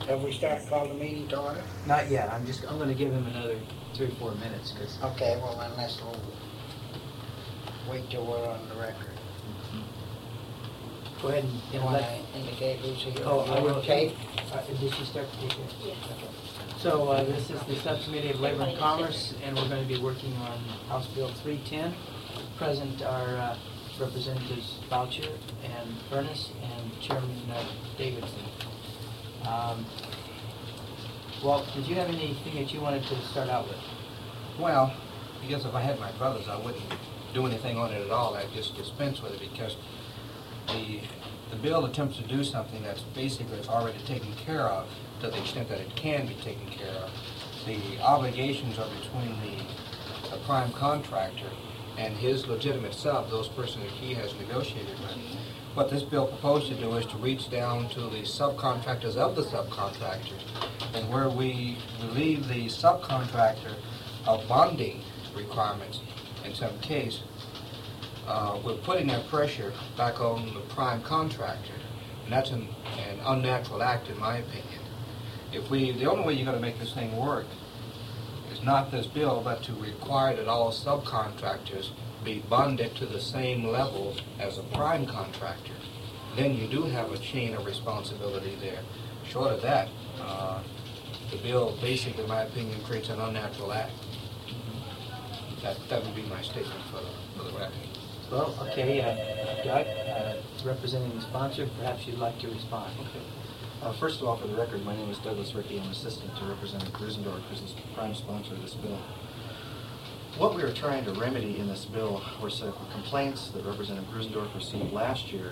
Have we started calling the meeting to order? Not yet. I'm going to give him another 3 or 4 minutes because. Okay, well then let's wait till we're on the record. Go ahead and You want to indicate who's here? Oh, I will. Okay. Did she start to take it? Yes. Okay. So this is the Subcommittee of Labor and Commerce, and we're going to be working on House Bill 310. Present are Representatives Boucher and Furness and Chairman Davidson. Walt, did you have anything that you wanted to start out with? Well, I guess if I had my brothers, I wouldn't do anything on it at all. I'd just dispense with it because the bill attempts to do something that's basically already taken care of to the extent that it can be taken care of. The obligations are between the prime contractor and his legitimate sub, those persons that he has negotiated with. What this bill proposed to do is to reach down to the subcontractors of the subcontractors, and where we relieve the subcontractor of bonding requirements in some case, we're putting that pressure back on the prime contractor, and that's an unnatural act in my opinion. The only way you're going to make this thing work is not this bill, but to require that all subcontractors be bonded to the same level as a prime contractor. Then you do have a chain of responsibility there. Short of that, the bill basically, in my opinion, creates an unnatural act. That would be my statement for the record. Well, okay, Doug, representing the sponsor, perhaps you'd like to respond. Okay. First of all, for the record, my name is Douglas Rickey. I'm assistant to Representative Grusendorf, who's the prime sponsor of this bill. What we were trying to remedy in this bill were some complaints that Representative Grusendorf received last year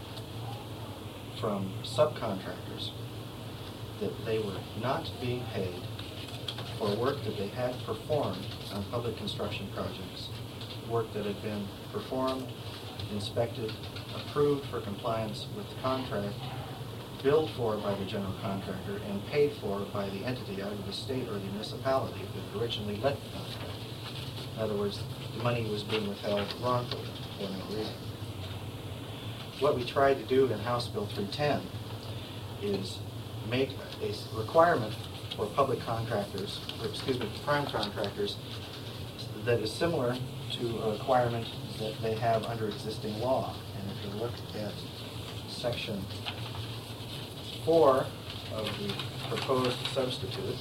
from subcontractors that they were not being paid for work that they had performed on public construction projects, work that had been performed, inspected, approved for compliance with the contract, billed for by the general contractor, and paid for by the entity, either the state or the municipality that originally let the contract. In other words, the money was being withheld wrongfully for no reason. What we tried to do in House Bill 310 is make a requirement for public contractors, prime contractors, that is similar to a requirement that they have under existing law. And if you look at Section 4 of the proposed substitute,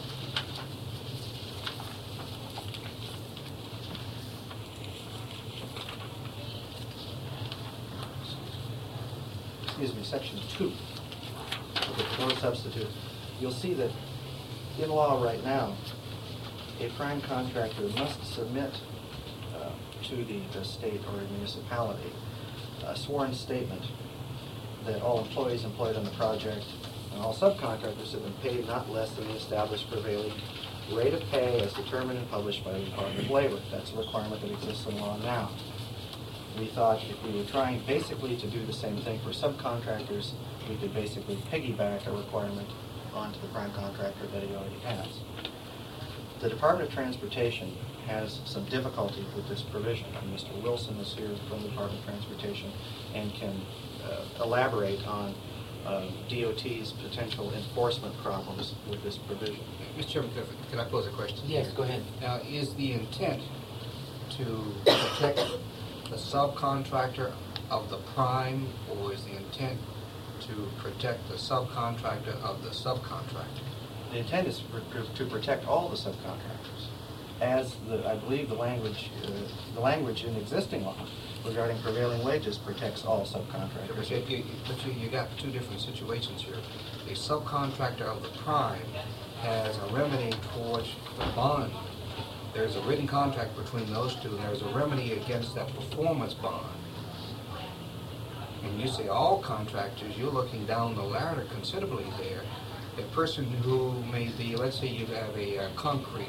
Section 2 of the proposed substitute, you'll see that in law right now, a prime contractor must submit to the state or municipality a sworn statement that all employees employed on the project and all subcontractors have been paid not less than the established prevailing rate of pay as determined and published by the Department of Labor. That's a requirement that exists in law now. We thought if we were trying basically to do the same thing for subcontractors, we could basically piggyback a requirement onto the prime contractor that he already has. The Department of Transportation has some difficulty with this provision. And Mr. Wilson is here from the Department of Transportation and can elaborate on DOT's potential enforcement problems with this provision. Mr. Chairman, can I pose a question? Yes, go ahead. Now, is the intent to protect the subcontractor of the prime, or is the intent to protect the subcontractor of the subcontractor? The intent is to protect all the subcontractors, as I believe the language in existing law regarding prevailing wages protects all subcontractors. But you got two different situations here. A subcontractor of the prime has a remedy towards the bond. There's a written contract between those two. There's a remedy against that performance bond. When you say all contractors, you're looking down the ladder considerably there. A person who may be, let's say you have a concrete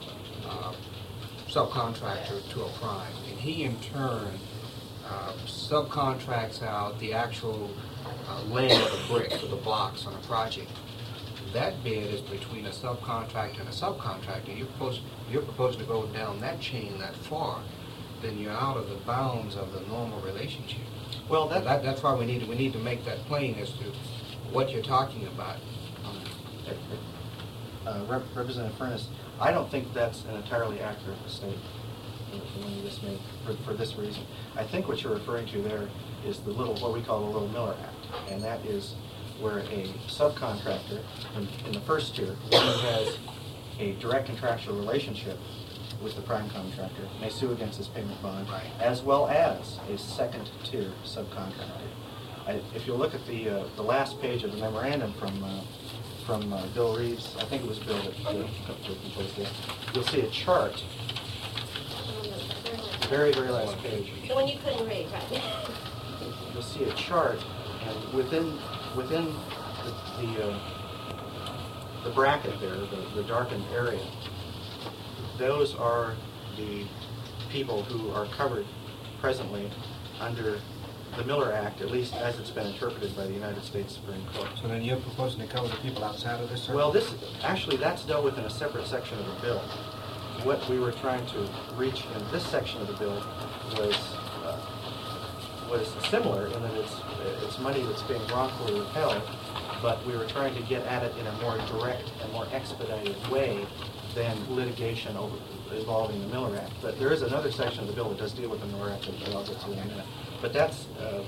subcontractor to a prime, and he in turn subcontracts out the actual laying of the bricks or the blocks on a project. That bid is between a subcontractor and a subcontractor. You're proposed to go down that chain that far, then you're out of the bounds of the normal relationship. Well, that's why we need to make that plain as to what you're talking about. Representative Furness, I don't think that's an entirely accurate statement the one you just made for this reason. I think what you're referring to there is the little, what we call the Little Miller Act, and that is where a subcontractor in the first tier, one who has a direct contractual relationship with the prime contractor, may sue against his payment bond, Right. as well as a second tier subcontractor. If you look at the last page of the memorandum from Bill Reeves, I think it was Bill that composed it, you'll see a chart, very, very last page. The one you couldn't read, right? You'll see a chart, and within the bracket there, the darkened area, those are the people who are covered presently under the Miller Act, at least as it's been interpreted by the United States Supreme Court. So then you're proposing to cover the people outside of this circle? Well, that's dealt with in a separate section of the bill. What we were trying to reach in this section of the bill was similar in that it's money that's being wrongfully withheld, but we were trying to get at it in a more direct and more expedited way than litigation involving the Miller Act. But there is another section of the bill that does deal with the Miller Act that I'll get to in a minute. But that's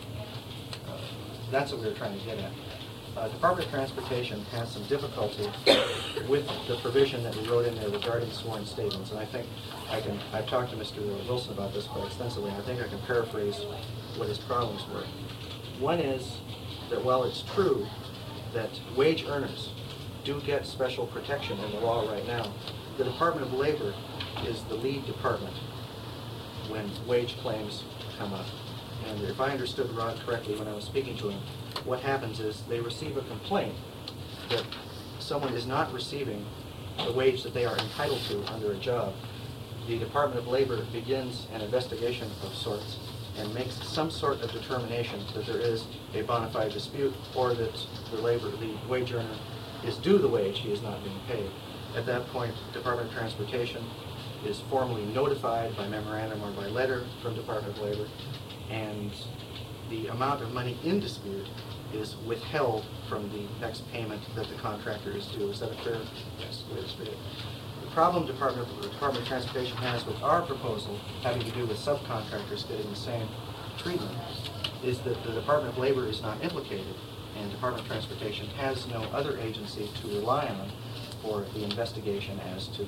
what we were trying to get at. Department of Transportation has some difficulty with the provision that we wrote in there regarding sworn statements, and I think I've talked to Mr. Wilson about this quite extensively, and I think I can paraphrase what his problems were. One is that while it's true that wage earners do get special protection in the law right now, the Department of Labor is the lead department when wage claims come up. And if I understood Rod correctly when I was speaking to him, what happens is they receive a complaint that someone is not receiving the wage that they are entitled to under a job. The Department of Labor begins an investigation of sorts and makes some sort of determination that there is a bona fide dispute or that the wage earner is due the wage he is not being paid. At that point, Department of Transportation is formally notified by memorandum or by letter from Department of Labor, and the amount of money in dispute is withheld from the next payment that the contractor is due. Is that a fair? Yes. The problem the Department of Transportation has with our proposal having to do with subcontractors getting the same treatment is that the Department of Labor is not implicated, and Department of Transportation has no other agency to rely on for the investigation as to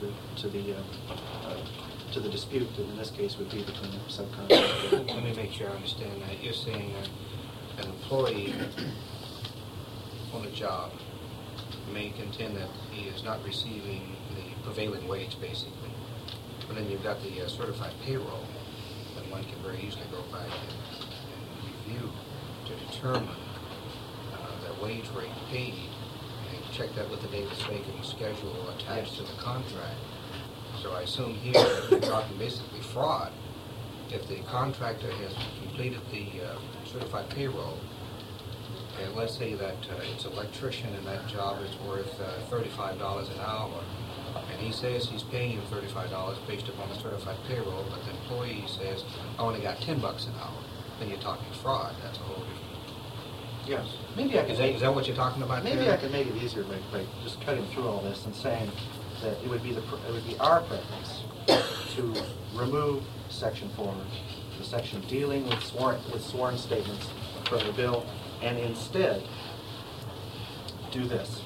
the dispute that in this case would be between the subcontractor. Let me make sure I understand that. You're saying an employee on a job may contend that he is not receiving the prevailing wage, basically. But then you've got the certified payroll that one can very easily go back and review to determine the wage rate paid and check that with the Davis-Bacon schedule attached to the contract. So I assume here that you're talking basically fraud. If the contractor has completed the certified payroll, and let's say that it's an electrician and that job is worth $35 an hour, and he says he's paying you $35 based upon the certified payroll, but the employee says, I only got $10 an hour, then you're talking fraud. That's a whole different... Yes. Maybe I can Is that what you're talking about Maybe there? I can make it easier by just cutting through all this and saying that it would be our preference to remove Section 4, the section dealing with sworn statements from the bill, and instead do this.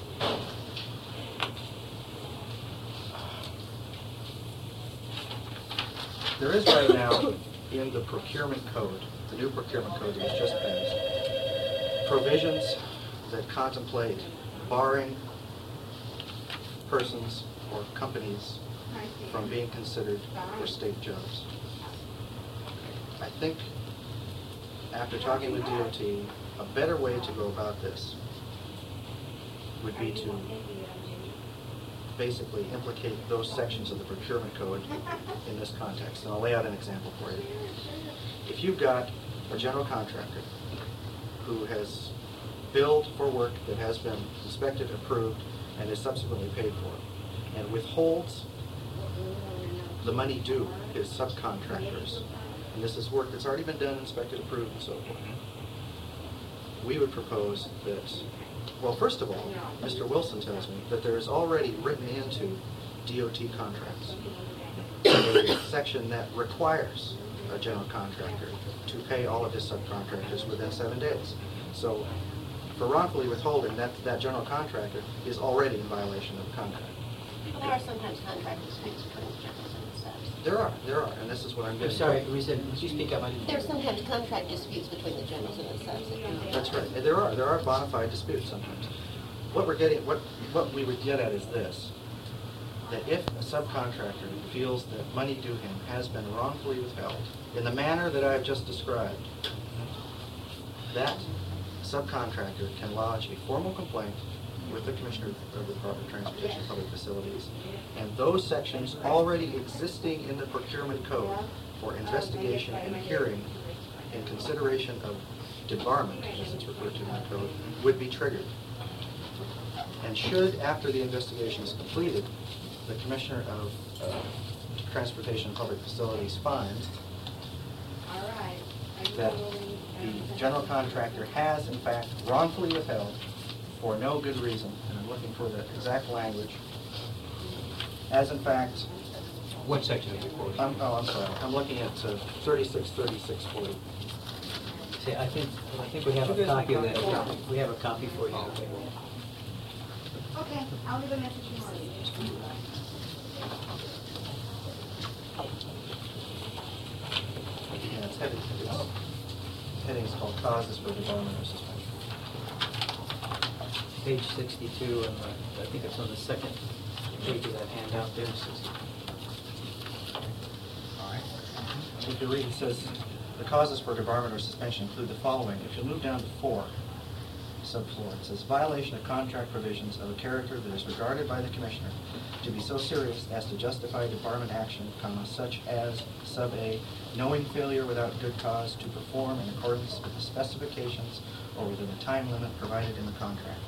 There is right now in the procurement code, the new procurement code that was just passed, provisions that contemplate barring persons or companies from being considered for state jobs. I think after talking with DOT, a better way to go about this would be to basically implicate those sections of the procurement code in this context. And I'll lay out an example for you. If you've got a general contractor who has billed for work that has been inspected, approved, and is subsequently paid for, and withholds the money due his subcontractors, and this is work that's already been done, inspected, approved, and so forth, we would propose that Well, first of all, Mr. Wilson tells me that there is already written into DOT contracts a section that requires a general contractor to pay all of his subcontractors within 7 days. So for wrongfully withholding, that general contractor is already in violation of the contract. Well, there are sometimes contract disputes between the generals and the subs. There are, and this is what I'm I'm getting. sorry, Risa, would you speak up? I didn't- There are sometimes contract disputes between the generals and the subs. That's right. There are bona fide disputes sometimes. What we would get at is this, that if a subcontractor feels that money due him has been wrongfully withheld in the manner that I've just described, that subcontractor can lodge a formal complaint with the Commissioner of the Department of Transportation and Public Facilities, and those sections already existing in the procurement code for investigation and hearing in consideration of debarment, as it's referred to in the code, would be triggered. And should, after the investigation is completed, the Commissioner of Transportation and Public Facilities find that the general contractor has, in fact, wrongfully withheld for no good reason, and I'm looking for the exact language, as in fact, What section is it quoting? I'm sorry, I'm looking at 363640. See, I think we have a copy of that. We have a copy for you. Okay, I'll leave a message for you. Yeah, it's heading. Heading is called causes for debarment or suspension. Page 62, and I think it's on the second page of that handout there. All right. If you read, it says, the causes for debarment or suspension include the following. If you move down to 4, subfloor, it says, violation of contract provisions of a character that is regarded by the Commissioner to be so serious as to justify debarment action, such as, sub A, knowing failure without good cause to perform in accordance with the specifications or within the time limit provided in the contract.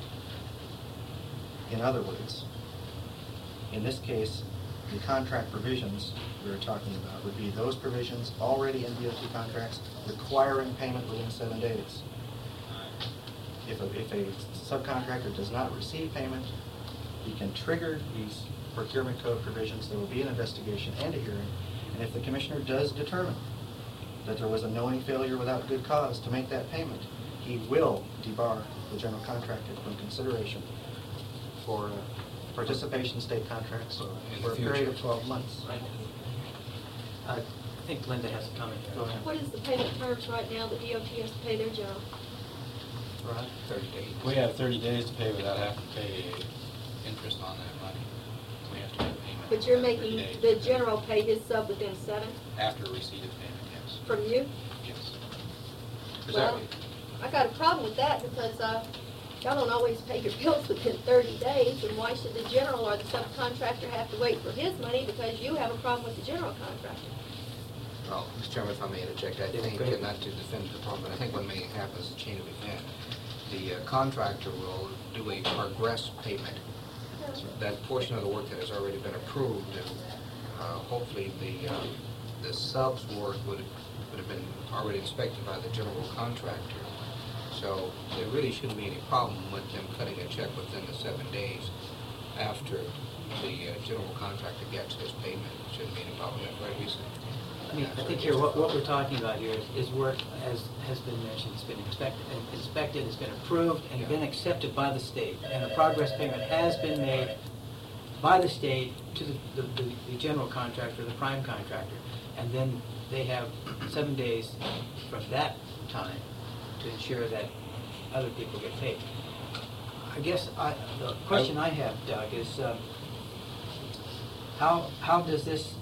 In other words, in this case, the contract provisions we were talking about would be those provisions already in DOT contracts requiring payment within 7 days. If a subcontractor does not receive payment, he can trigger these procurement code provisions. There will be an investigation and a hearing. And if the Commissioner does determine that there was a knowing failure without good cause to make that payment, he will debar the general contractor from consideration for participation in state contracts In for the a period of future. 12 months. I think Linda has a comment here. Go ahead. What is the payment terms right now that DOT has to pay their general? Rod? 30 days. We have 30 days to pay without having to pay interest on that money. We have to make payment. But you're within 30 making days. the general pay his sub within 7 After receipt of payment, yes. from you? Yes. Is Well, that- I got a problem with that because y'all don't always pay your bills within 30 days, and why should the general or the subcontractor have to wait for his money because you have a problem with the general contractor? Well, Mr. Chairman, if I may interject, I think, go ahead. not to defend the department, I think what may happen is a chain of event. The contractor will do a progress payment. That portion of the work that has already been approved, and hopefully the subs work would have been already inspected by the general contractor. So there really shouldn't be any problem with them cutting a check within the 7 days after the general contractor gets his payment. Shouldn't be any problem, right, Lisa? I mean, I think here, what we're talking about here is work, as has been mentioned, it's been inspected, it's been approved, and been accepted by the state. And a progress payment has been made by the state to the general contractor, the prime contractor. And then they have 7 days from that time to ensure that other people get paid. I guess the question I have, Doug, is how does this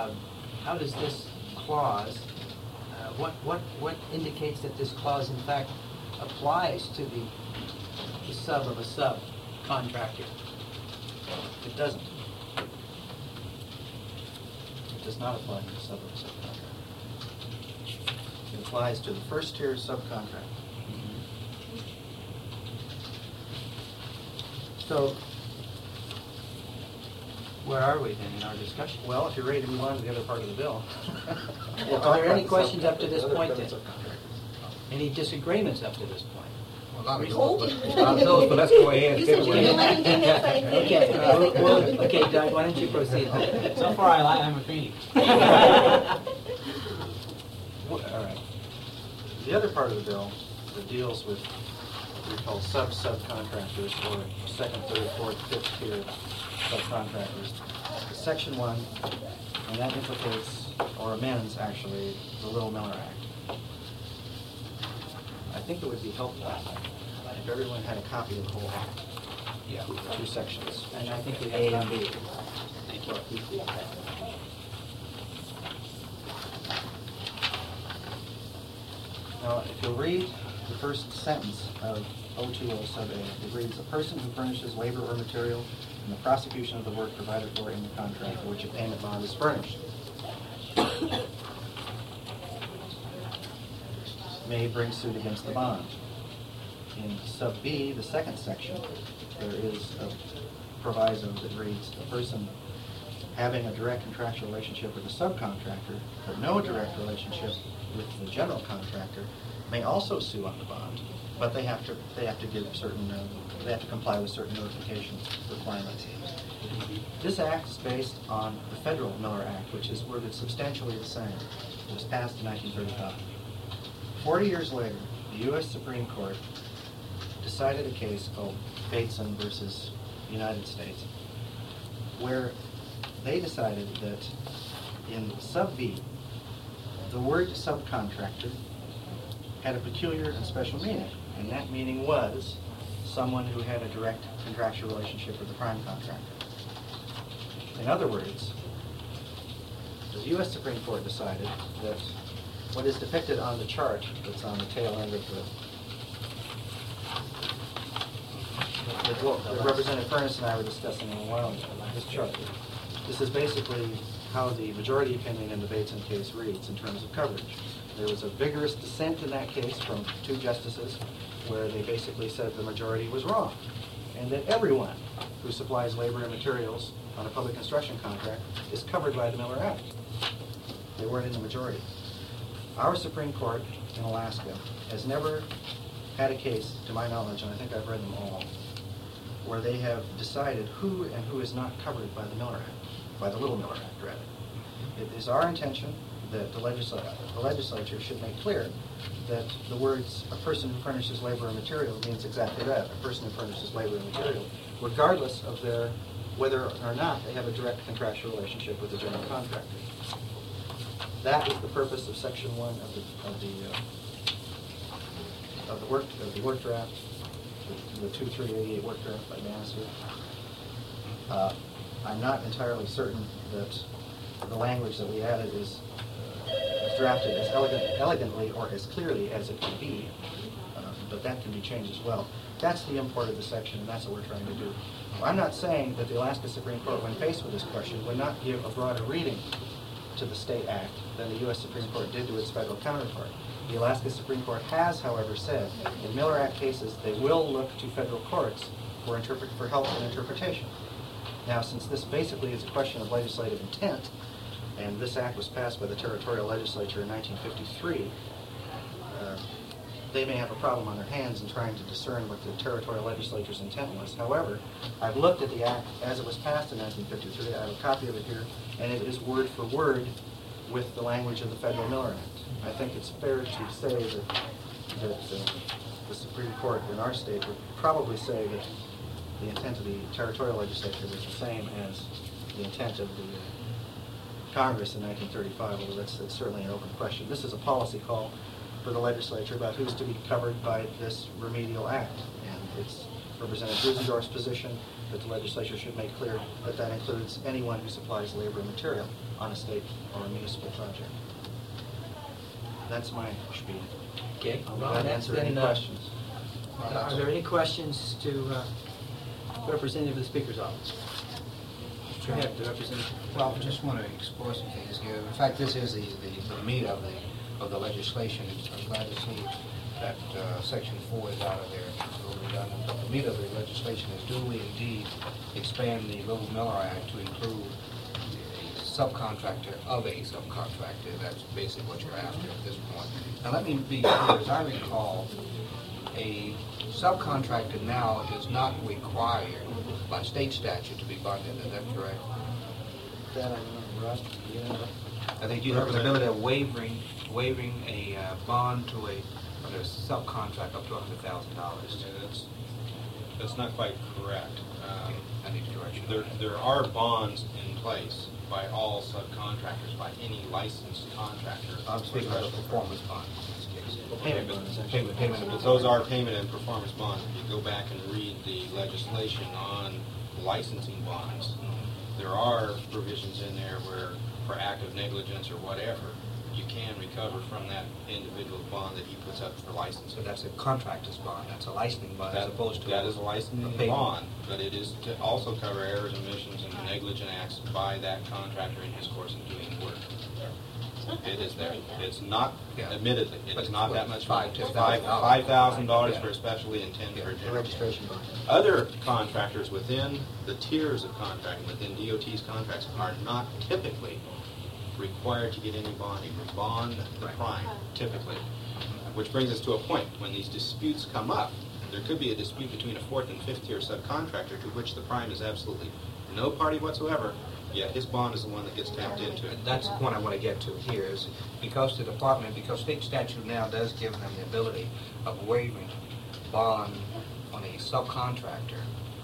clause, what indicates that this clause in fact applies to the sub of a subcontractor? It doesn't. It does not apply to the sub of a subcontractor. It applies to the first tier subcontractor. So, where are we then in our discussion? Well, if you're ready to move on to the other part of the bill. Are there any questions up to this point then? Any disagreements up to this point? A lot of those, but let's go ahead. You said you didn't let him do that same thing. Okay, Doug, why don't you proceed? So far, I'm a Phoenix. All right. The other part of the bill that deals with what we call subcontractors, or second, third, fourth, fifth tier subcontractors, is Section 1, and that implicates, or amends actually, the Little Miller Act. I think it would be helpful if everyone had a copy of the whole act. Yeah. The two sections, And I think we A have and B. Thank you. Now, if you'll read the first sentence of 020 sub A, it reads, "A person who furnishes labor or material in the prosecution of the work provided for in the contract for which a payment bond is furnished may bring suit against the bond." In sub B, the second section, there is a proviso that reads, "A person having a direct contractual relationship with a subcontractor, but no direct relationship with the general contractor, may also sue on the bond, but they have to give certain they have to comply with certain notification requirements." This act is based on the federal Miller Act, which is worded substantially the same. It was passed in 1935. 40 years later, the U.S. Supreme Court decided a case called Bateson versus United States, where they decided that in sub B, the word subcontractor had a peculiar and special meaning, and that meaning was someone who had a direct contractual relationship with the prime contractor. In other words, the U.S. Supreme Court decided that what is depicted on the chart that's on the tail end of that Representative Furness and I were discussing a while ago, this chart. This is basically how the majority opinion in the Bateson case reads in terms of coverage. There was a vigorous dissent in that case from two justices where they basically said the majority was wrong and that everyone who supplies labor and materials on a public construction contract is covered by the Miller Act. They weren't in the majority. Our Supreme Court in Alaska has never had a case, to my knowledge, and I think I've read them all, where they have decided who and who is not covered by the Miller Act, by the Little Miller Act, rather. It is our intention that the legislature should make clear that the words "a person who furnishes labor and material" means exactly that, a person who furnishes labor and material, regardless of whether or not they have a direct contractual relationship with the general contractor. That is the purpose of Section 1 of the work draft, the 2388 work draft by Bannister. I'm not entirely certain that the language that we added is drafted as elegantly or as clearly as it can be, but that can be changed as well. That's the import of the section, and that's what we're trying to do. I'm not saying that the Alaska Supreme Court, when faced with this question, would not give a broader reading to the state act than the U.S. Supreme Court did to its federal counterpart. The Alaska Supreme Court has, however, said in Miller Act cases they will look to federal courts for help in interpretation. Now, since this basically is a question of legislative intent, and this act was passed by the territorial legislature in 1953, they may have a problem on their hands in trying to discern what the territorial legislature's intent was. However, I've looked at the act as it was passed in 1953. I have a copy of it here, and it is word for word with the language of the federal Miller Act. I think it's fair to say that the Supreme Court in our state would probably say that the intent of the territorial legislature was the same as the intent of the Congress in 1935, although that's certainly an open question. This is a policy call for the legislature about who's to be covered by this remedial act, and it's Representative Ruzendorf's position that the legislature should make clear that that includes anyone who supplies labor and material on a state or a municipal project. That's my spiel. Okay. I'm glad to answer any questions. Are there any questions to Representative of the Speaker's Office? Go ahead, the Representative. Well, I just want to explore some things here. In fact, this is the meat of the legislation. I'm glad to see that Section 4 is out of there. But the meat of the legislation is, do we indeed expand the Little Miller Act to include subcontractor of a subcontractor. That's basically what you're after at this point. Now, let me be clear. As I recall, a subcontractor now is not required by state statute to be bonded. Is that correct? That I remember, right? Yeah. I think you have the ability of waiving a bond to a subcontract up to $100,000. That's not quite correct. I need direction. There are bonds in place by all subcontractors, by any licensed contractor. I'm speaking of the performance bond in this case. Payment bond is actually- Payment. But those are payment and performance bonds. If you go back and read the legislation on licensing bonds, there are provisions in there where, for active negligence or whatever, you can recover from that individual's bond that he puts up for licensing. So that's a contractor's bond. That's a licensing bond as opposed to That is a licensing payment. bond, but it is to also cover errors, omissions, and negligent acts by that contractor in his course of doing work. It is there. It's not, Yeah. admittedly, it But is not it's that much. $5,000 to $5,000 Yeah. for especially and 10 for Yeah. general. Registration bond. Other contractors within the tiers of contracting, within DOT's contracts, are not typically required to get any bonding or bond the Right. prime, typically. Which brings us to a point, when these disputes come up, there could be a dispute between a fourth and fifth tier subcontractor to which the prime is absolutely no party whatsoever, yet his bond is the one that gets tapped into it. That's the point I want to get to here is because the department, because state statute now does give them the ability of waiving bond on a subcontractor.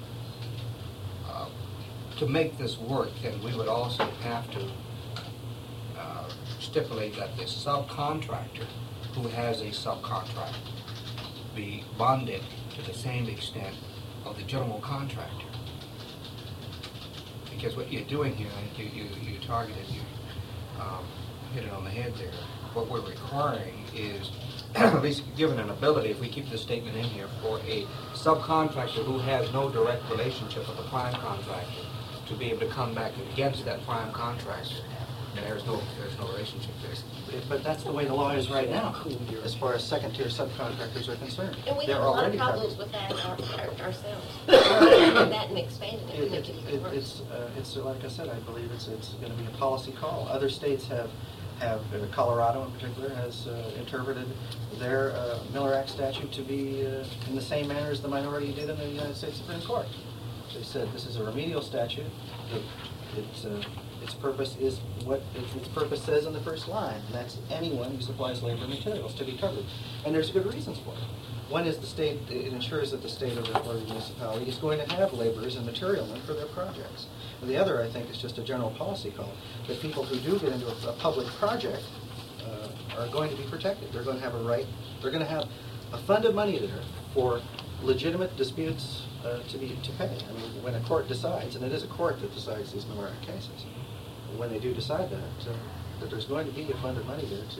To make this work, then we would also have to stipulate that the subcontractor who has a subcontract be bonded to the same extent of the general contractor. Because what you're doing here, you targeted, you hit it on the head there. What we're requiring is at least given an ability, if we keep this statement in here, for a subcontractor who has no direct relationship with the prime contractor to be able to come back against that prime contractor. And there's no relationship there. But that's the way the law is right now, as far as second-tier subcontractors are concerned. And we They're have a lot of already problems covered. with that ourselves. That and expanding it to make it even worse. It's like I said, I believe it's going to be a policy call. Other states have Colorado in particular has interpreted their Miller Act statute to be in the same manner as the minority did in the United States Supreme Court. They said this is a remedial statute. Its purpose is what its purpose says in the first line, and that's anyone who supplies labor and materials to be covered. And there's good reasons for it. One is the state, it ensures that the state or the municipality is going to have laborers and materialmen for their projects. And the other, I think, is just a general policy call, that people who do get into a public project are going to be protected. They're going to have a right, they're going to have a fund of money there for legitimate disputes to pay. I mean, when a court decides, and it is a court that decides these Miller Act cases, when they do decide that there's going to be a fund of money there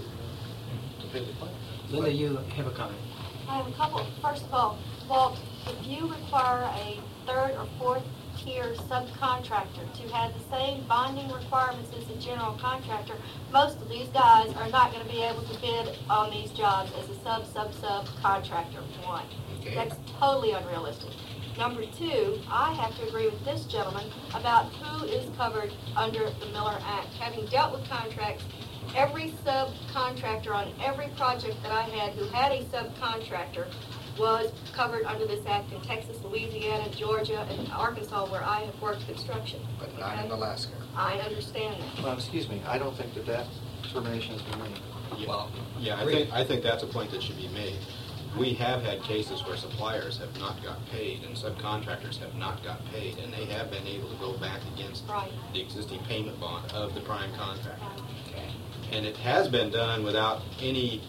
to pay the claim. Linda, you have a comment. I have a couple. First of all, Walt, if you require a third or fourth tier subcontractor to have the same bonding requirements as a general contractor, most of these guys are not going to be able to bid on these jobs as a subcontractor. One, Okay. that's totally unrealistic. Number two, I have to agree with this gentleman about who is covered under the Miller Act. Having dealt with contracts, every subcontractor on every project that I had who had a subcontractor was covered under this act in Texas, Louisiana, Georgia, and Arkansas, where I have worked construction. But not in Alaska. I understand that. Well, excuse me, I don't think that determination has been made. Well, Yeah, I think that's a point that should be made. We have had cases where suppliers have not got paid and subcontractors have not got paid, and they have been able to go back against Right. the existing payment bond of the prime contractor. Okay. And it has been done without any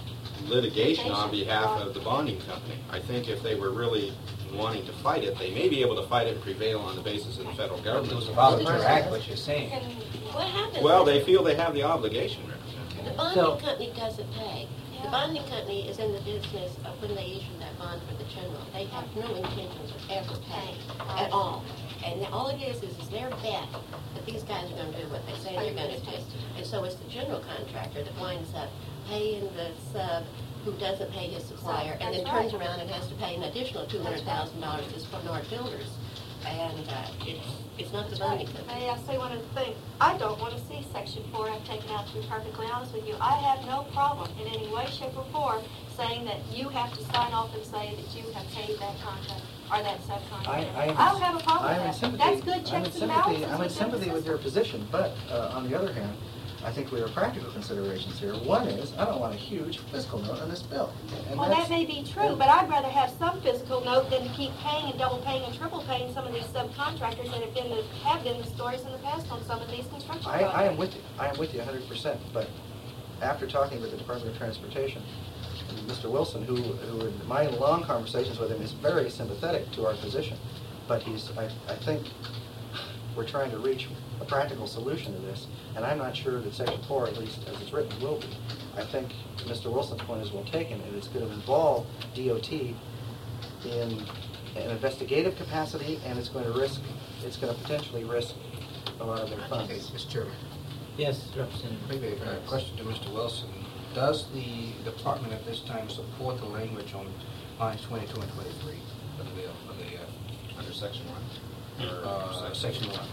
litigation on behalf of the bonding company. I think if they were really wanting to fight it, they may be able to fight it and prevail on the basis of the federal It government. was a voluntary act, what you're saying. And what happens? Well, is they feel they have the obligation, Representative. The bonding So- company doesn't pay. The bonding company is in the business of when they issue that bond for the general. They have no intentions of ever paying at all. And all it is their bet that these guys are going to do what they say they're going to do. And so it's the general contractor that winds up paying the sub who doesn't pay his supplier, and then turns around and has to pay an additional $200,000 to Bernard Builders. and it's not the Bundy Company. May I say one other thing? I don't want to see Section 4F taken out, to be perfectly honest with you. I have no problem in any way, shape, or form saying that you have to sign off and say that you have paid that contract or that subcontract. I don't have a problem with that. That's good checks and balances. I'm in sympathy with your position, but on the other hand, I think there are practical considerations here. One is, I don't want a huge fiscal note on this bill. And Well, that may be true, but I'd rather have some physical note than to keep paying and double paying and triple paying some of these subcontractors that have been the stories in the past on some of these construction projects. I am with you. I am with you 100%. But after talking with the Department of Transportation, Mr. Wilson, who in my long conversations with him, is very sympathetic to our position. But I think we're trying to reach a practical solution to this, and I'm not sure that Section 4, at least as it's written, will be. I think Mr. Wilson's point is well taken, and it's going to involve DOT in an investigative capacity, and it's going to potentially risk a lot of their funds. Okay, Mr. Chairman, Yes, Representative. maybe a question to Mr. Wilson. Does the department at this time support the language on lines 22 and 23 of the bill, of the Under Section 1? Section 1, right?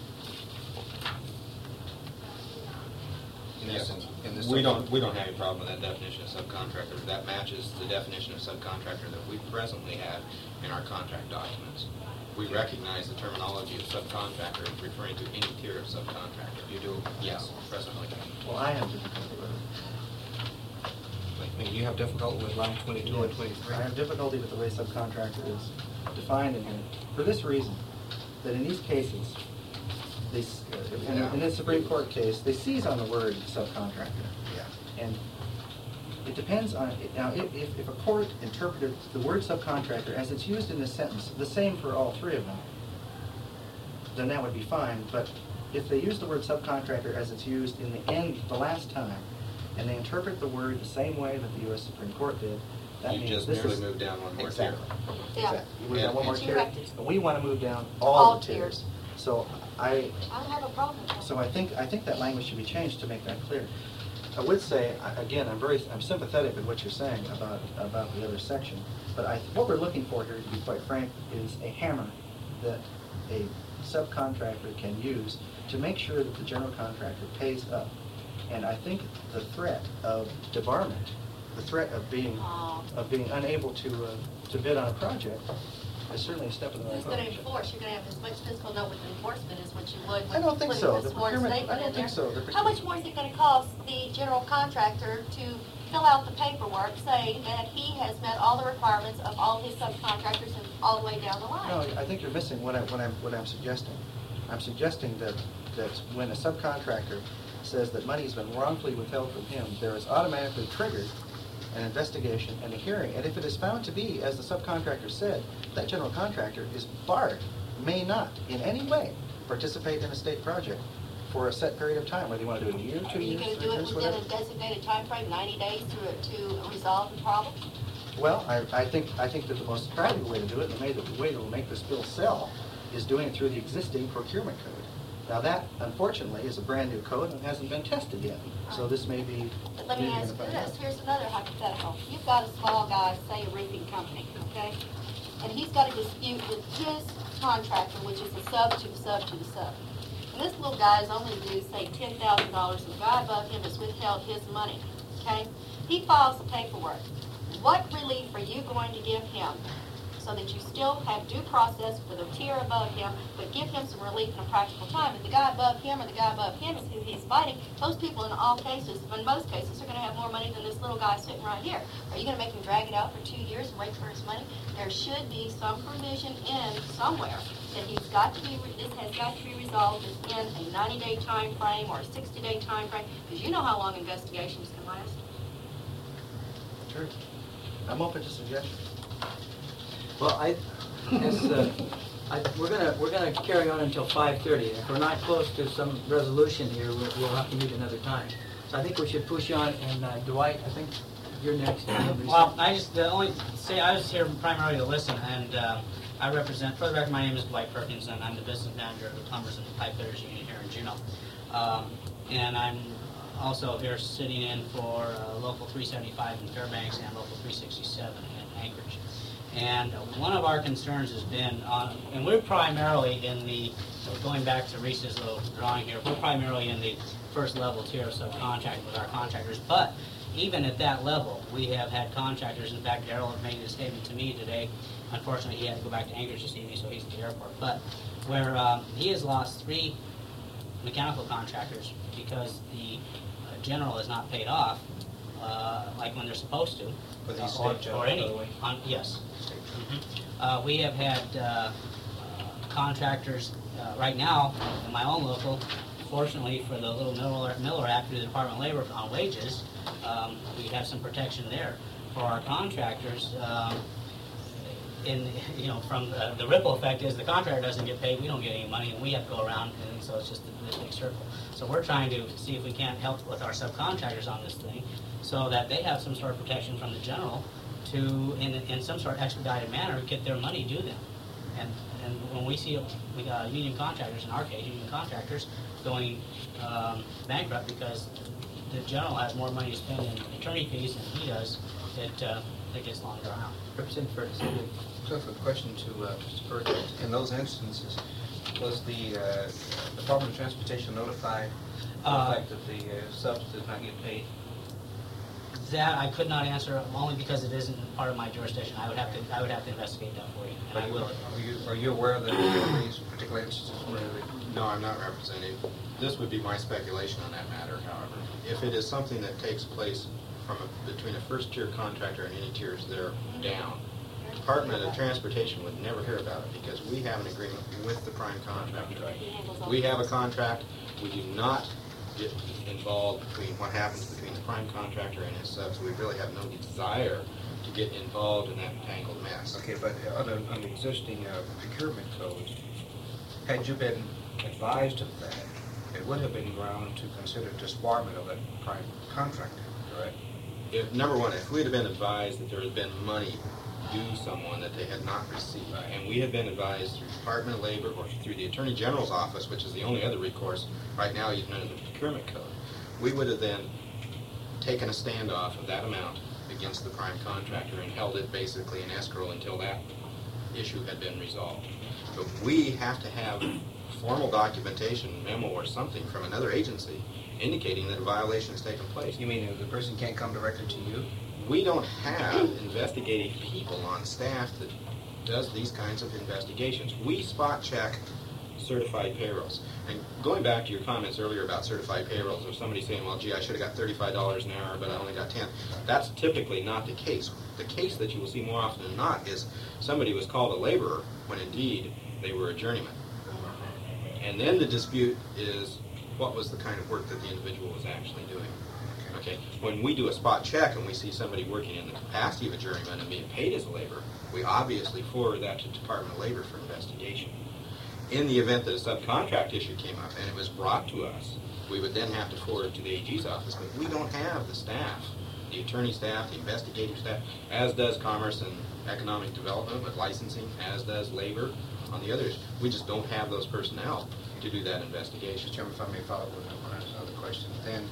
Yes, in this we don't have any problem with that definition of subcontractor. That matches the definition of subcontractor that we presently have in our contract documents. We recognize the terminology of subcontractor as referring to any tier of subcontractor. You do? Yes, presently. Well, I have difficulty with it. I mean, you have difficulty with line 22 and 23? I have difficulty with the way subcontractor is defined in here, for this reason, that in these cases, in this Supreme Court case, they seize on the word subcontractor. Yeah. And it depends on, now, if a court interpreted the word subcontractor as it's used in this sentence, the same for all three of them, then that would be fine. But if they use the word subcontractor as it's used in the end, the last time, and they interpret the word the same way that the U.S. Supreme Court did, that You means just this merely is... move down one more Exactly. tier. Yeah. Exactly. We got one more But you tier, have to- and we want to move down All all the tiers. tiers. So I I don't have a problem with that. So I think that language should be changed to make that clear. I would say, again, I'm sympathetic with what you're saying about the other section, but what we're looking for here, to be quite frank, is a hammer that a subcontractor can use to make sure that the general contractor pays up. And I think the threat of debarment, the threat of being unable to bid on a project, is certainly a step in the right Who's going to direction. enforce? You're going to have as much fiscal note with enforcement as what you would with I don't think so. putting The a sworn procurement, statement I don't in there. think so. The How much more is it going to cost the general contractor to fill out the paperwork saying that he has met all the requirements of all his subcontractors and all the way down the line? No, I think you're missing what I'm suggesting. I'm suggesting that when a subcontractor says that money has been wrongfully withheld from him, there is automatically triggered an investigation and a hearing. And if it is found to be, as the subcontractor said, that general contractor is barred, may not in any way participate in a state project for a set period of time, whether you want to do it in a year, 2 Are you years, going to 3 do it years, within whatever. a designated time frame, 90 days, to resolve the problem? Well, I think that the most practical way to do it, and the way that will make this bill sell, is doing it through the existing procurement code. Now that, unfortunately, is a brand-new code and hasn't been tested yet. So this may be... But let me maybe ask you gonna find this, out. here's another hypothetical. You've got a small guy, say a roofing company, okay? And he's got a dispute with his contractor, which is a sub to the sub to the sub. And this little guy is only due, say, $10,000, and the guy above him has withheld his money, okay? He files the paperwork. What relief are you going to give him so that you still have due process for the tier above him, but give him some relief in a practical time? If the guy above him or the guy above him is who he's fighting, those people in all cases, in most cases, are going to have more money than this little guy sitting right here. Are you going to make him drag it out for 2 years and wait for his money? There should be some provision in somewhere that this has got to be resolved in a 90-day time frame or a 60-day time frame, because you know how long investigations can last. Sure. I'm open to suggestions. Well, we're gonna carry on until 5:30. If we're not close to some resolution here, we'll have to meet another time. So I think we should push on, and Dwight, I think you're next. Well, I was here primarily to listen, and I represent, for the record, my name is Dwight Perkins, and I'm the business manager of the Plumbers and Pipe Fitters Union here in Juneau. And I'm also here sitting in for Local 375 in Fairbanks and Local 367 in Anchorage. And one of our concerns has been, and we're primarily in the, going back to Reese's little drawing here, we're primarily in the first level tier of subcontracting with our contractors. But even at that level, we have had contractors. In fact, Darrell made a statement to me today. Unfortunately, he had to go back to Anchorage this evening, so he's at the airport. But where he has lost 3 mechanical contractors because the general is not paid off, like when they're supposed to. For these state jobs, or any, by the way? yes. We have had contractors right now in my own local. Fortunately for the little Miller Act through the Department of Labor on wages, we have some protection there. For our contractors, from the ripple effect is the contractor doesn't get paid, we don't get any money, and we have to go around, and so it's just this big circle. So we're trying to see if we can't help with our subcontractors on this thing, so that they have some sort of protection from the general to, in some sort of expedited manner, get their money due them. And when we see union contractors, in our case, union contractors, going bankrupt because the general has more money to spend in attorney fees than he does, it gets longer out. Representative Furnace. Just a question to Mr. Perkins. In those instances, was the Department of Transportation notified of the fact that the subs did not get paid? That I could not answer, only because it isn't part of my jurisdiction. I would have to investigate that for you, and I will. Are you aware that in these particular instances where No, I'm not representing. This would be my speculation on that matter, however. If it is something that takes place between a first-tier contractor and any tiers they're down, Department of Transportation would never hear about it because we have an agreement with the prime contractor. We have a contract. We do not get involved between what happens between the prime contractor and his subs. We really have no desire to get involved in that tangled mess. Okay, but on the existing procurement codes, had you been advised of that, it would have been ground to consider disbarment of that prime contractor, correct? Number one, if we'd have been advised that there had been money due someone that they had not received, and we had been advised through Department of Labor or through the Attorney General's office, which is the only other recourse right now even under the procurement code, we would have then taken a standoff of that amount against the prime contractor and held it basically in escrow until that issue had been resolved. But we have to have formal documentation, memo or something from another agency indicating that a violation has taken place. You mean the person can't come directly to you? We don't have investigating people on staff that does these kinds of investigations. We spot check certified payrolls. And going back to your comments earlier about certified payrolls, or somebody saying, well, gee, I should have got $35 an hour, but I only got 10. That's typically not the case. The case that you will see more often than not is somebody was called a laborer when indeed they were a journeyman. And then the dispute is what was the kind of work that the individual was actually doing. Okay. When we do a spot check and we see somebody working in the capacity of a journeyman and being paid as a laborer, we obviously forward that to the Department of Labor for investigation. In the event that a subcontract issue came up and it was brought to us, we would then have to forward it to the AG's office, but we don't have the staff, the attorney staff, the investigative staff, as does Commerce and Economic Development with licensing, as does Labor on the others. We just don't have those personnel to do that investigation. Mr. Chairman, if I may follow up with another question. Then,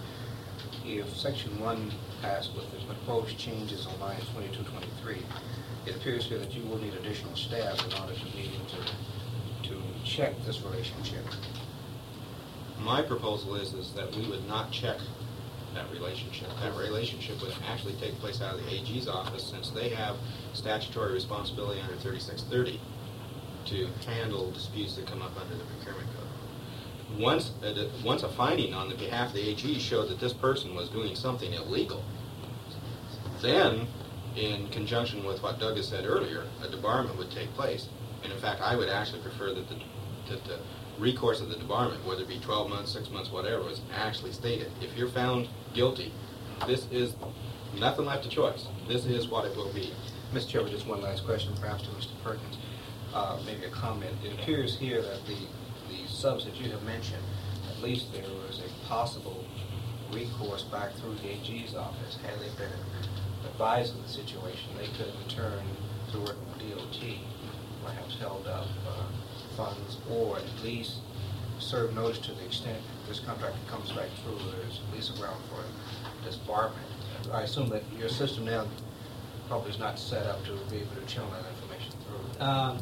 if Section 1 passed with the proposed changes on lines 22, 23, it appears here that you will need additional staff in order to be able to check this relationship. My proposal is that we would not check that relationship. That relationship would actually take place out of the AG's office, since they have statutory responsibility under 3630 to handle disputes that come up under the procurement code. Once a finding on the behalf of the AG showed that this person was doing something illegal, then, in conjunction with what Doug has said earlier, a debarment would take place. And in fact, I would actually prefer that the recourse of the debarment, whether it be 12 months, 6 months, whatever, was actually stated. If you're found guilty, this is nothing left to choice. This is what it will be. Mr. Chairman, just one last question, perhaps to Mr. Perkins. Maybe a comment. It appears here that the subs that you have mentioned, at least there was a possible recourse back through the AG's office. Had they been advised of the situation, they could have returned to working with DOT, perhaps held up funds, or at least serve notice to the extent this contractor comes back through, there's at least a ground for disbarment. I assume that your system now probably is not set up to be able to channel that information through.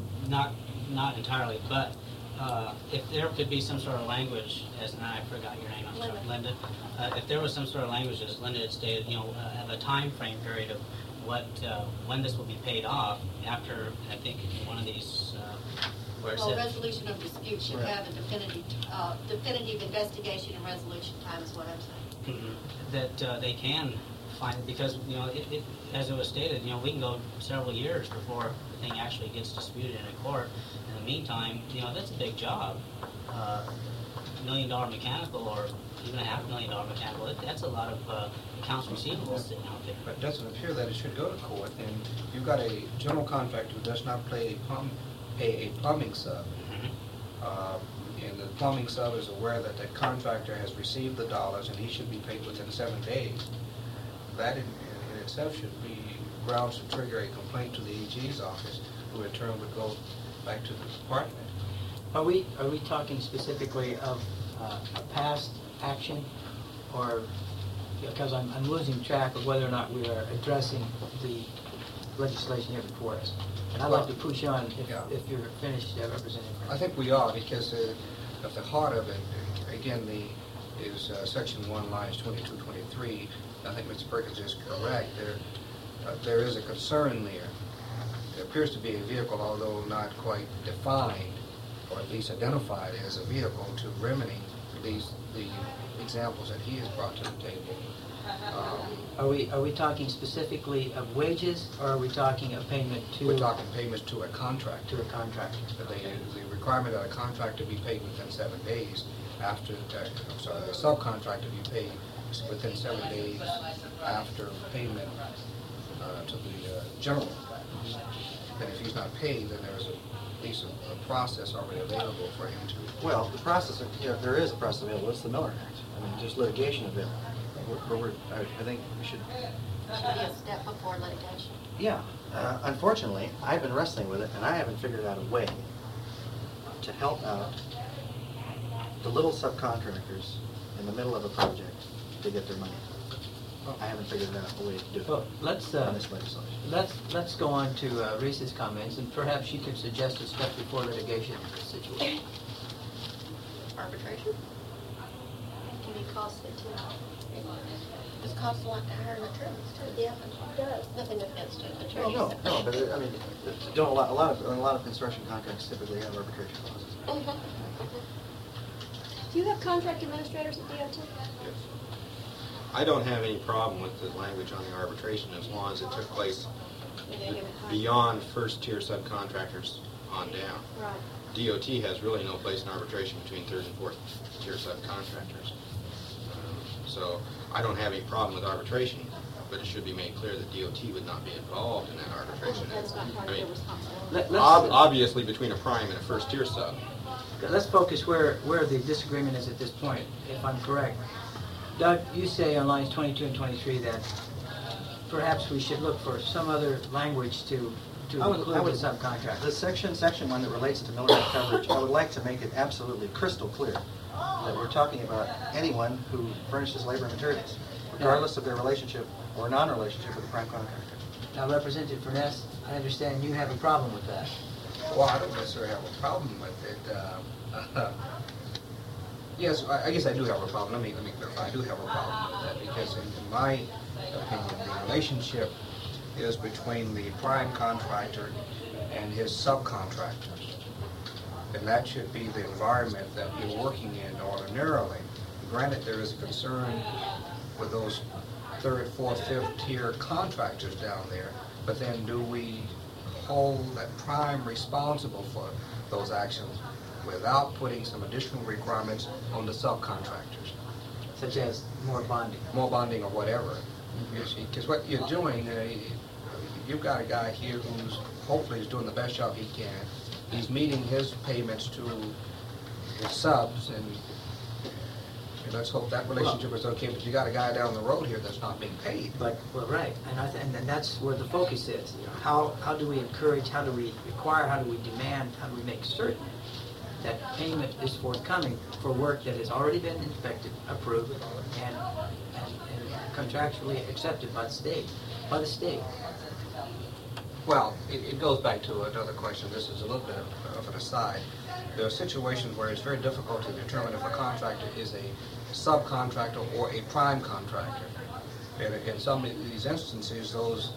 Not entirely, but if there could be some sort of language, and I forgot your name, I'm sorry, Linda. If there was some sort of language, as Linda had stated, have a time frame period of when this will be paid off after, I think, one of these, where it Well, said, resolution of dispute should Right. have a definitive investigation and resolution time is what I'm saying. that they can find, because, as it was stated, we can go several years before the thing actually gets disputed in a court. In the meantime, that's a big job. $1 million mechanical or even a $500,000 mechanical, that's a lot of accounts receivables sitting out there. But it doesn't appear that it should go to court, and you've got a general contractor who does not pay a plumbing sub. And the plumbing sub is aware that the contractor has received the dollars and he should be paid within 7 days. That in itself should be grounds to trigger a complaint to the AG's office, who in turn would go back to the department. Are we talking specifically of a past action, or, because I'm losing track of whether or not we are addressing the legislation here before us. And I'd like to push on if you're finished, Representative. I think we are, because at the heart of it, again, is Section 1, lines 22, 23. I think Mr. Perkins is correct. There is a concern there. There appears to be a vehicle, although not quite defined, or at least identified as a vehicle to remedy the examples that he has brought to the table. Are we talking specifically of wages, or are we talking of payment to? We're talking payments to a contractor. To a contractor. The requirement that a contractor be paid within 7 days after, the subcontractor be paid within 7 days after payment to the general. And if he's not paid, then there's at least a process already available for him to. Well, the process, there is a process available. It's the Miller Act. I mean, just litigation available. I think we should. Should be a step before litigation. Yeah. Unfortunately, I've been wrestling with it, and I haven't figured out a way to help out the little subcontractors in the middle of a project to get their money. I haven't figured out a way to do it Well, let's on this legislation. let's go on to Reese's comments, and perhaps you could suggest a step before litigation in this situation. Arbitration Can be costly too. it costs a lot to hire an attorney too. Yeah, it does. Nothing against an Well, attorney. no, but I mean, don't a lot of construction contracts typically have arbitration clauses. Mhm. Do you have contract administrators at DOT? I don't have any problem with the language on the arbitration as long as it took place And they give it time. beyond first-tier subcontractors on down. Right. DOT has really no place in arbitration between third and fourth-tier subcontractors. So I don't have any problem with arbitration, but it should be made clear that DOT would not be involved in that arbitration. That's not part I of their mean, responsibility. obviously between a prime and a first-tier sub. Let's focus where the disagreement is at this point, if I'm correct. Doug, you say on lines 22 and 23 that perhaps we should look for some other language to include the subcontractor. The section 1 that relates to Miller Act coverage, I would like to make it absolutely crystal clear that we're talking about anyone who furnishes labor and materials, regardless of their relationship or non-relationship with the prime contractor. Now, Representative Furness, I understand you have a problem with that. Well, I don't necessarily have a problem with it. Yes, I guess I do have a problem. Let me clarify. I do have a problem with that because, in my opinion, the relationship is between the prime contractor and his subcontractors, and that should be the environment that we're working in ordinarily. Granted, there is a concern with those third, fourth, fifth tier contractors down there, but then do we hold that prime responsible for those actions without putting some additional requirements on the subcontractors? Such as more bonding. More bonding or whatever. Because what you're doing, you've got a guy here who's hopefully is doing the best job he can. He's meeting his payments to his subs, and let's hope that relationship is okay, but you got a guy down the road here that's not being paid. But, well, right, and that's where the focus is. You know, how do we encourage, how do we require, how do we demand, how do we make certain that payment is forthcoming for work that has already been inspected, approved, and contractually accepted by the state? Well, it goes back to another question. This is a little bit of an aside. There are situations where it's very difficult to determine if a contractor is a subcontractor or a prime contractor. And in some of these instances, those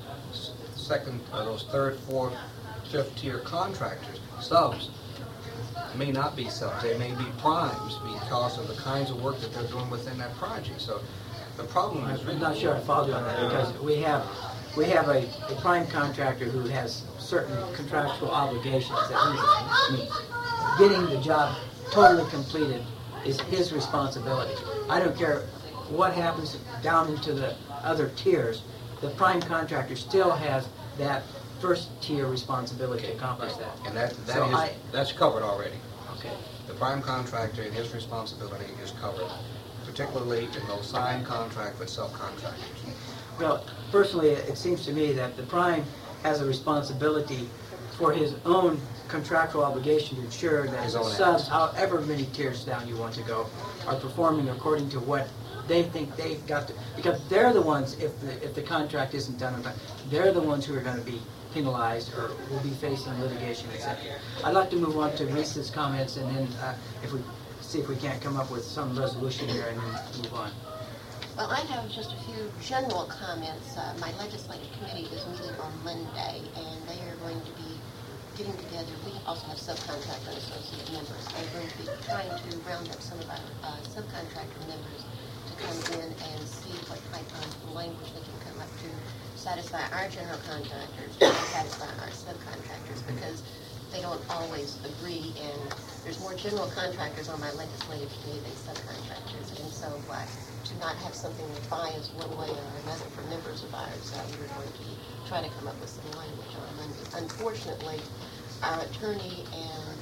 those third, fourth, fifth tier contractors, subs, may not be subs. They may be primes because of the kinds of work that they're doing within that project. So the problem is I'm not sure I follow you on that, because we have a prime contractor who has certain contractual obligations that getting the job totally completed is his responsibility. I don't care what happens down into the other tiers, the prime contractor still has that first tier responsibility to accomplish that. And that's covered already. Okay. The prime contractor and his responsibility is covered, particularly in those signed contracts with subcontractors. Well, personally, it seems to me that the prime has a responsibility for his own contractual obligation to ensure that His the own subs, acts. however many tiers down you want to go, are performing according to what they think they've got to, because they're the ones, if the contract isn't done on time, they're the ones who are going to be penalized or will be facing litigation, etc. I'd like to move on to Lisa's comments, and then if we see if we can't come up with some resolution here, and then move on. Well, I have just a few general comments. My legislative committee is meeting on Monday, and they are going to be getting together. We also have subcontractor and associate members. They're going to be trying to round up some of our subcontractor members to come in and see what type of language they can come up to satisfy our general contractors and satisfy our subcontractors, because they don't always agree, and there's more general contractors on my legislative committee than subcontractors, and so to not have something biased one way or another for members of ours, we're going to try to come up with some language on Monday. Unfortunately, our attorney and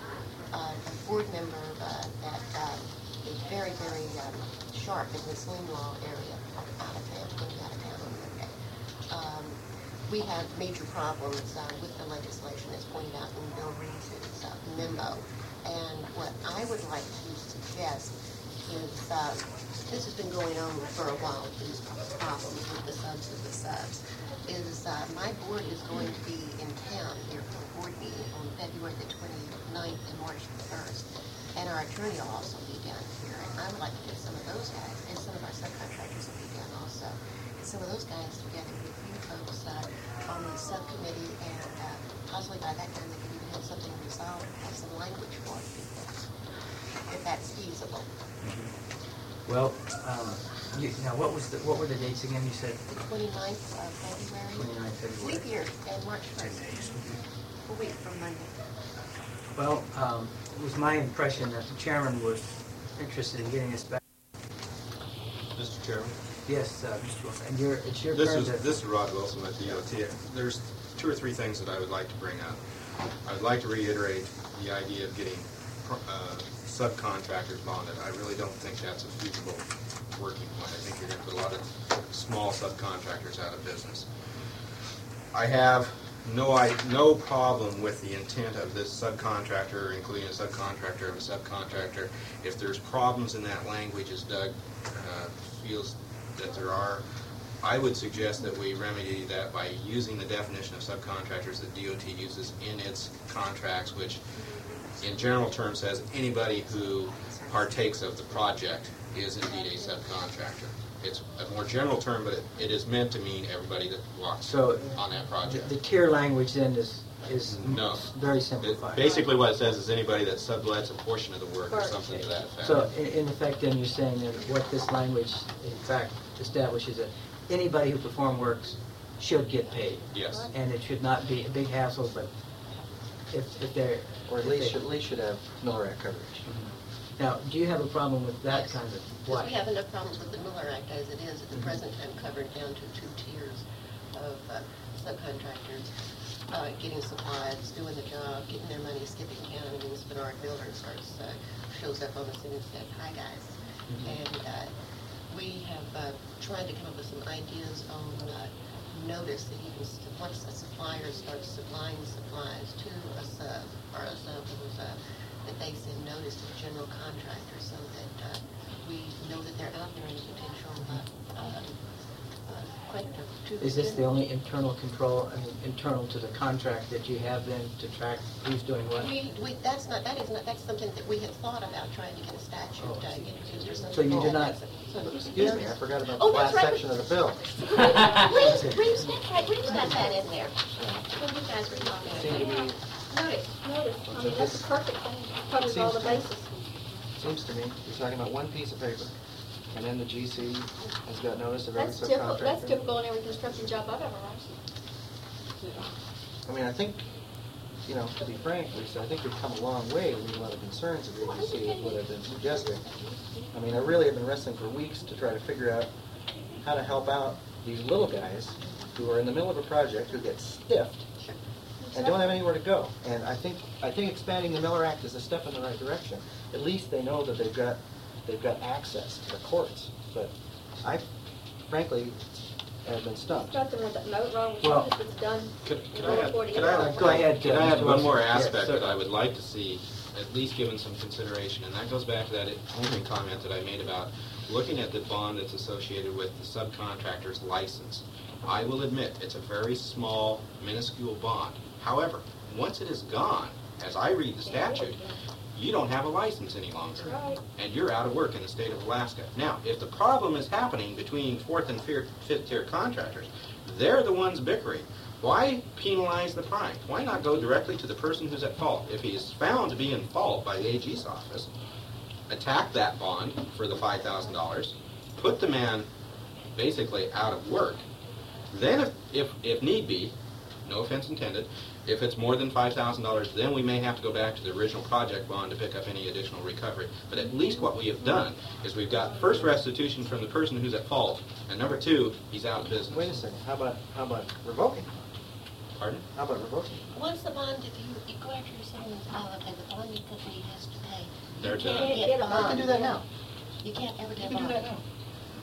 a board member that is very, very sharp in this lien law area out of town, going out of town on Monday. We have major problems with the legislation, as pointed out in Bill Reeves' memo. And what I would like to suggest is, this has been going on for a while, these problems with the subs, is my board is going to be in town here for a board meeting on February the 29th and March the 1st. And our attorney will also be down here. And I would like to get some of those guys, and some of our subcontractors will be down also. Get some of those guys together with you folks on the subcommittee, and possibly by that time they can even have something resolved, have some language for people, if that's feasible. Well, now what were the dates again? You said The 29th of February. 29th February. Leap year, and March 1st. A week from Monday. Well, it was my impression that the chairman was interested in getting us back. Mr. Chairman? Yes, Mr. Wilson, and it's your This turn is to... this is Rod Wilson with DOT. There's 2 or 3 things that I would like to bring up. I would like to reiterate the idea of getting subcontractors bonded. I really don't think that's a feasible working plan. I think you're going to put a lot of small subcontractors out of business. I have no problem with the intent of this subcontractor, including a subcontractor of a subcontractor. If there's problems in that language, as Doug feels that there are, I would suggest that we remedy that by using the definition of subcontractors that DOT uses in its contracts, which in general terms says anybody who partakes of the project is indeed a subcontractor. It's a more general term, but it is meant to mean everybody that walks on that project. The tier language then is No. very simplified. Basically what it says is anybody that sublets a portion of the work or something to that effect. So in effect then you're saying that what this language in fact establishes that anybody who performs works should get paid. Yes. And it should not be a big hassle, but if they're... Or at least should have Miller Act coverage. Now, do you have a problem with that kind of... Because we have enough problems with the Miller Act as it is at the present time, covered down to 2 tiers of subcontractors getting supplies, doing the job, getting their money, skipping town, and then this Bernard Miller shows up on the scene and says, "Hi guys." And we have tried to come up with some ideas on notice that you can, once a supplier starts supplying supplies to a sub or a sub who's that they send notice to the general contractor so that we know that they're out there in the potential quite to. Is this the only internal control, I mean, internal to the contract that you have then to track who's doing what? That's something that we had thought about trying to get a statute Oh, I see. introduced or something. So you do not- Excuse me, I forgot about the Oh, last that's right. section of the bill. Reeves got that in there. When you guys were talking Seemed to about be, Notice, I mean, that's a perfect thing, covers all the bases. seems to me, you're talking about one piece of paper, and then the GC has got notice of every That's typical, subcontractor. that's typical in every construction job I've ever run. I mean, I think, you know, to be frank, Lisa, I think we've come a long way to meet a lot of concerns of the agency with what I've been suggesting. I mean, I really have been wrestling for weeks to try to figure out how to help out these little guys who are in the middle of a project who get stiffed and don't have anywhere to go. And I think expanding the Miller Act is a step in the right direction. At least they know that they've got access to the courts. But I, frankly, have been stumped. Nothing wrong with Well- this, it's done. Could in I over add- 48 could I- hours. Go ahead, Can I add Mr. one more Wilson? aspect Yes, sir. that I would like to see, at least given some consideration, and that goes back to that opening comment that I made about looking at the bond that's associated with the subcontractor's license. I will admit, it's a very small, minuscule bond. However, once it is gone, as I read the statute, you don't have a license any longer. Right. And you're out of work in the state of Alaska. Now, if the problem is happening between fourth and fifth tier contractors, they're the ones bickering. Why penalize the prime? Why not go directly to the person who's at fault? If he is found to be in fault by the AG's office, attack that bond for the $5,000, put the man basically out of work. Then if need be, no offense intended, if it's more than $5,000, then we may have to go back to the original project bond to pick up any additional recovery. But at least what we have done is we've got first restitution from the person who's at fault, and number two, he's out of business. Wait a second, how about revoking? Pardon? How about revoking? Once the bond, if you go after your settlement and the bonding company has to pay, They're you can't done. get a I bond. can do that now. You can't ever You get a can do that bond. now.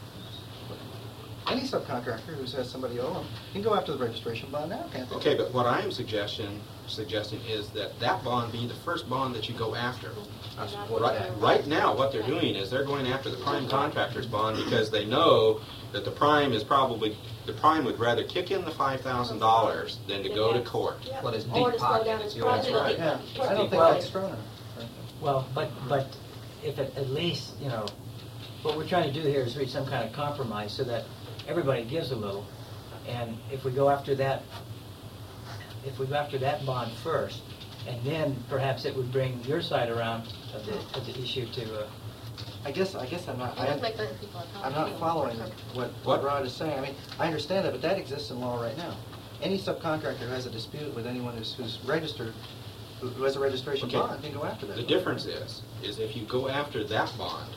Any subcontractor who says somebody owe them can go after the registration bond now, can't they? Okay, but what I am suggesting is that bond be the first bond that you go after. I support Right, that. right now, what they're doing is they're going after the prime contractor's bond because they know that the prime would rather kick in the $5,000 than to go to court. Yep. Well, it's Or deep to slow down pocket, his it's yours, project. right? Yeah, I don't think Well- that's strong enough. frankly. Well, but if at least, you know, what we're trying to do here is reach some kind of compromise so that everybody gives a little. And if we go after that bond first, and then perhaps it would bring your side around of the issue to, I guess I'm not. It does make other people I'm not following what What? Rod is saying. I mean, I understand that, but that exists in law right now. Any subcontractor who has a dispute with anyone who's registered, who has a registration Okay. bond, can go after that. The difference is if you go after that bond,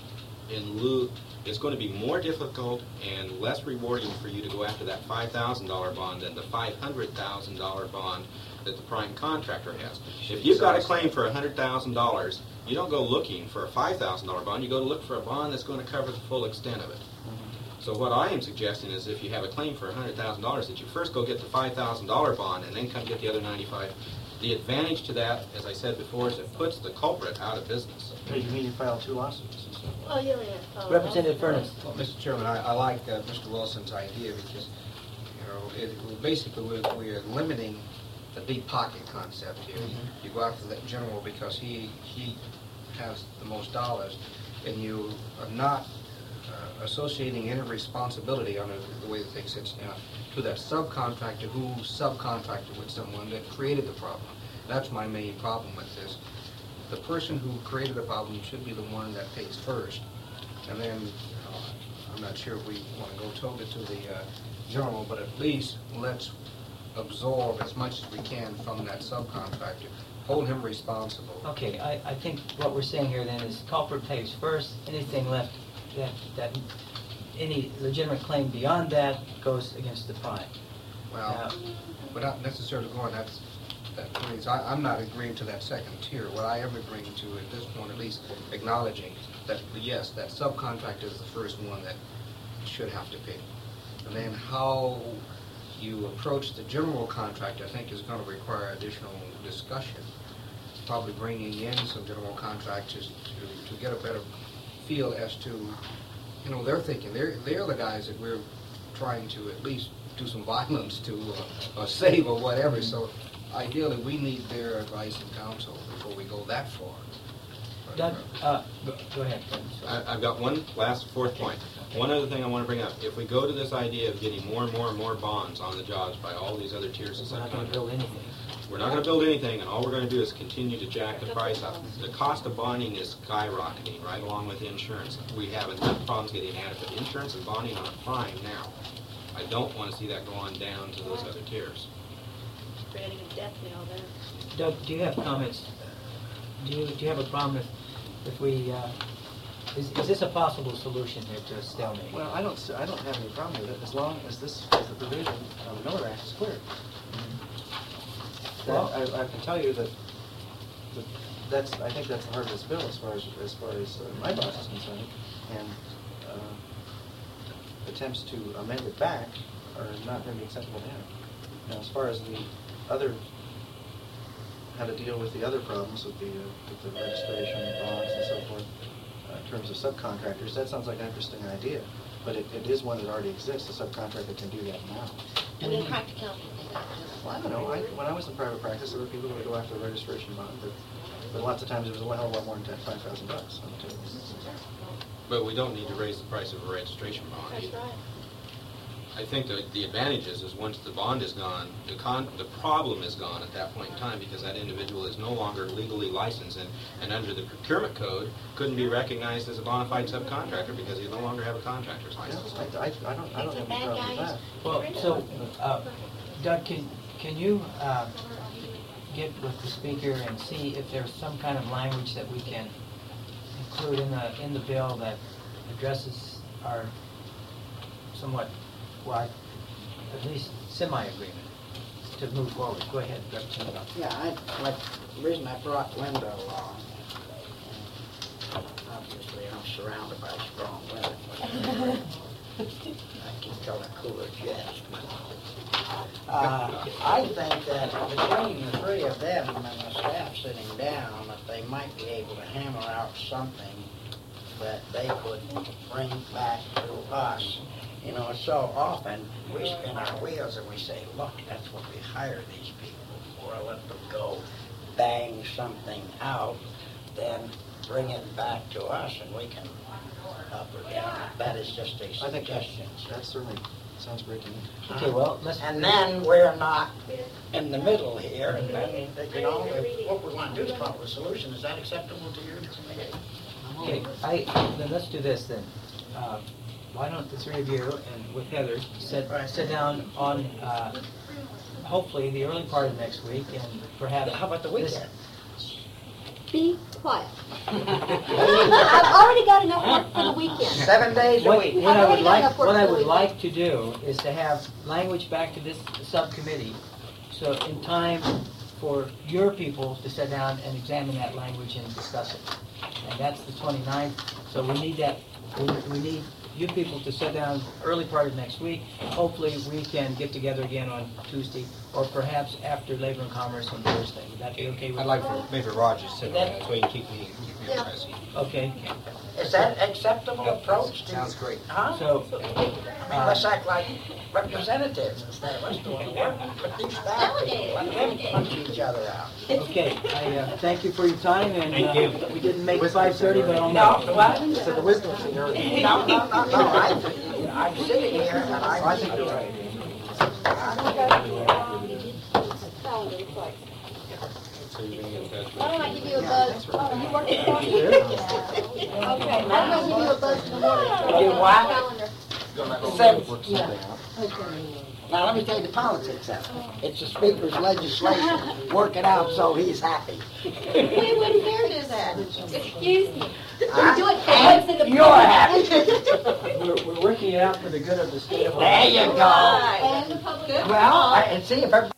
in lieu, it's going to be more difficult and less rewarding for you to go after that $5,000 bond than the $500,000 bond that the prime contractor has. If you've got a claim for $100,000, you don't go looking for a $5,000 bond, you go to look for a bond that's going to cover the full extent of it. So what I am suggesting is if you have a claim for $100,000, that you first go get the $5,000 bond and then come get the other $95,000. The advantage to that, as I said before, is it puts the culprit out of business. You mean you file two lawsuits and stuff? Oh, you only have to follow Representative that. Furnace. Well, Mr. Chairman, I like Mr. Wilson's idea because, basically we're limiting the deep pocket concept here. You go after that general because he has the most dollars, and you are not associating any responsibility under the way the thing sits now to that subcontractor who subcontracted with someone that created the problem. That's my main problem with this. The person who created the problem should be the one that pays first. And then, I'm not sure if we want to go toga to the general, but at least let's absorb as much as we can from that subcontractor. Hold him responsible. okay, I think what we're saying here then is culprit pays first, anything left, that any legitimate claim beyond that goes against the prime. Well, without necessarily going that phrase, I'm not agreeing to that second tier. What I am agreeing to at this point, at least acknowledging that, yes, that subcontractor is the first one that should have to pay. And then how you approach the general contractor, I think, is going to require additional discussion. Probably bringing in some general contractors to get a better feel as to, they're thinking, they're the guys that we're trying to at least do some violence to save or whatever. So ideally, we need their advice and counsel before we go that far. Doug, go ahead. I've got one last fourth point. One other thing I want to bring up. If we go to this idea of getting more and more and more bonds on the jobs by all these other tiers of We're not going to build subcontractors, anything. we're not going to build anything, and all we're going to do is continue to jack the price up. The cost of bonding is skyrocketing right along with insurance. We have enough problems getting adequate insurance and bonding on a prime now. I don't want to see that go on down to those other tiers. Creating a death knell there. Doug, do you have comments? Do you have a problem if we, is this a possible solution here to a stalemate? Well, I don't have any problem with it as long as this, as the provision of the Miller Act is clear. Well- I can tell you that I think that's the heart of this bill as far as my boss is concerned, and attempts to amend it back are not going to be acceptable to him. Now, as far as the other, how to deal with the other problems with the registration, bonds, and so forth, in terms of subcontractors, that sounds like an interesting idea, but it is one that already exists. A subcontractor can do that now. And in practicality, they got Well, I don't know. When I was in private practice, there were people who would go after a registration bond, but lots of times it was a hell of a lot more than $5,000 on the table. But we don't need to raise the price of a registration bond That's either. right. I think the advantage is once the bond is gone, the problem is gone at that point in time because that individual is no longer legally licensed and under the procurement code couldn't be recognized as a bona fide subcontractor because he no longer have a contractor's license. I don't have any problem with that. Well, so, Doug, can you get with the speaker and see if there's some kind of language that we can include in the bill that addresses our somewhat, well, at least semi-agreement to move forward? Go ahead, Representative. Yeah, the reason I brought Linda along, obviously I'm surrounded by strong women. I can tell a cooler jest. I think that between the three of them and the staff sitting down, that they might be able to hammer out something that they could bring back to us. You know, so often we spin our wheels and we say, look, that's what we hire these people for. Let them go bang something out, then bring it back to us and we can up or down. That is just a I think suggestion. that certainly sounds great to me. Okay, well, let's... And then we're not in the middle here, and then, you know, if what we want to do is come up with a solution. Is that acceptable to you? Okay, then let's do this then. Why don't the three of you and with Heather sit down on hopefully the early part of next week and perhaps... How about the this- weekend? Be quiet. I've already got enough work for the weekend. 7 days a What week. what I would already got enough like, work what I for the would weekend. like to do is to have language back to this subcommittee, so in time for your people to sit down and examine that language and discuss it. And that's the 29th, so we need that, we need you people to sit down early part of next week. Hopefully, we can get together again on Tuesday, or perhaps after Labor and Commerce on Thursday. Would that be okay with you? I'd like for maybe Roger to sit on that, so he can keep me interested. Okay, Is that acceptable approach? to- Sounds great. Huh? so, I mean, let's act like representatives instead of us doing the work. Put these staff people, let them punch each other out. okay, I thank you for your time, and we didn't make 5:30, but I'll No, what? So the wisdom is in your... No. I'm sitting here and I think you're right. Calendar looks like. So you can get in touch with Why don't I give you a buzz? Oh, you working for me? Okay, I'm gonna give you a buzz in the morning. You what? Calendar. Now, let me tell you the politics of it. It's the speaker's legislation. Work it out so he's happy. We wouldn't dare do that. Excuse me. We Huh? do it for once in the. You're happy. We're working it out for the good of the state of There you go. And the public. Well, and see if everybody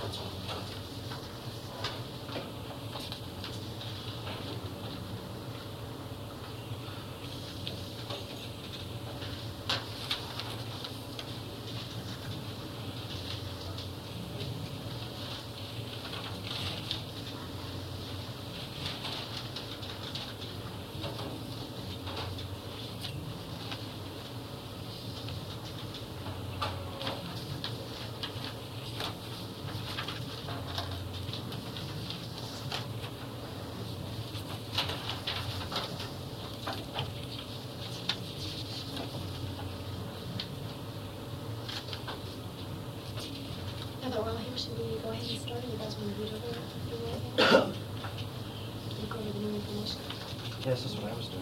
Now that we're all here, should we go ahead and start? You guys want to read over anything? Look over the new information. Yes, that's what I was doing.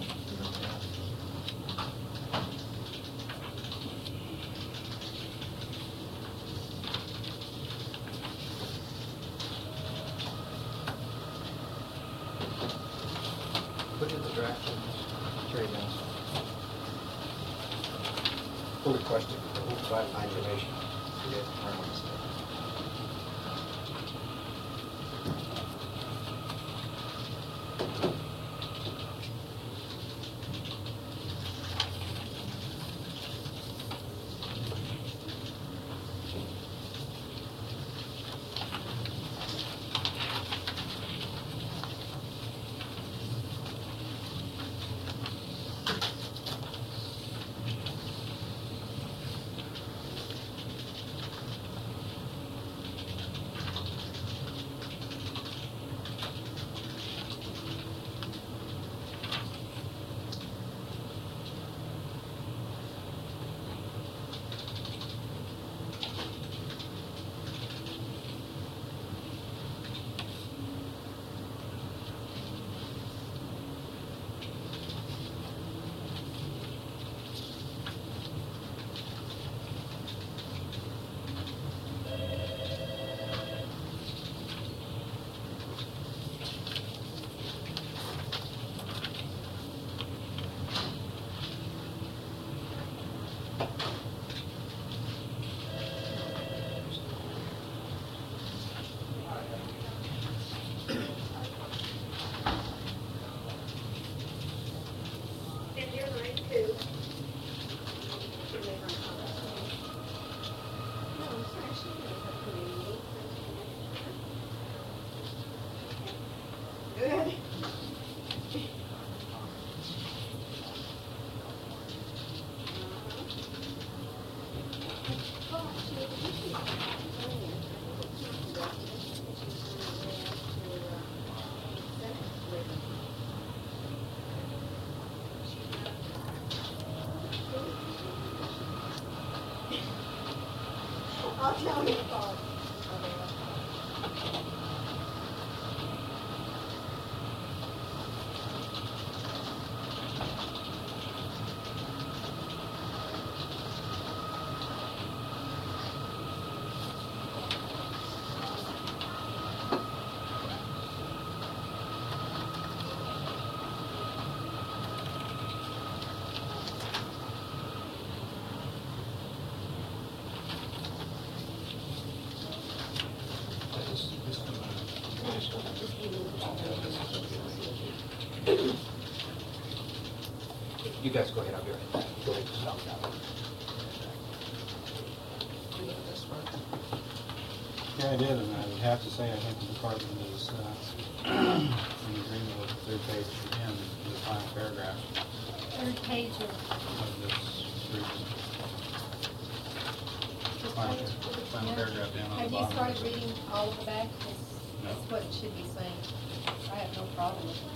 Look at the draft of this trade house. Full question, we'll provide my information. Yeah, I want to say. I'll tell you. You guys go ahead, I'll be right back. Go ahead. Yeah, I did, and I would have to say, I think the department is in agreement with the third page in the final paragraph Third page of of this briefing. this Final page. final paragraph down on the Have you bottom. started reading all of the back? No. That's what it should be saying. I have no problem with it.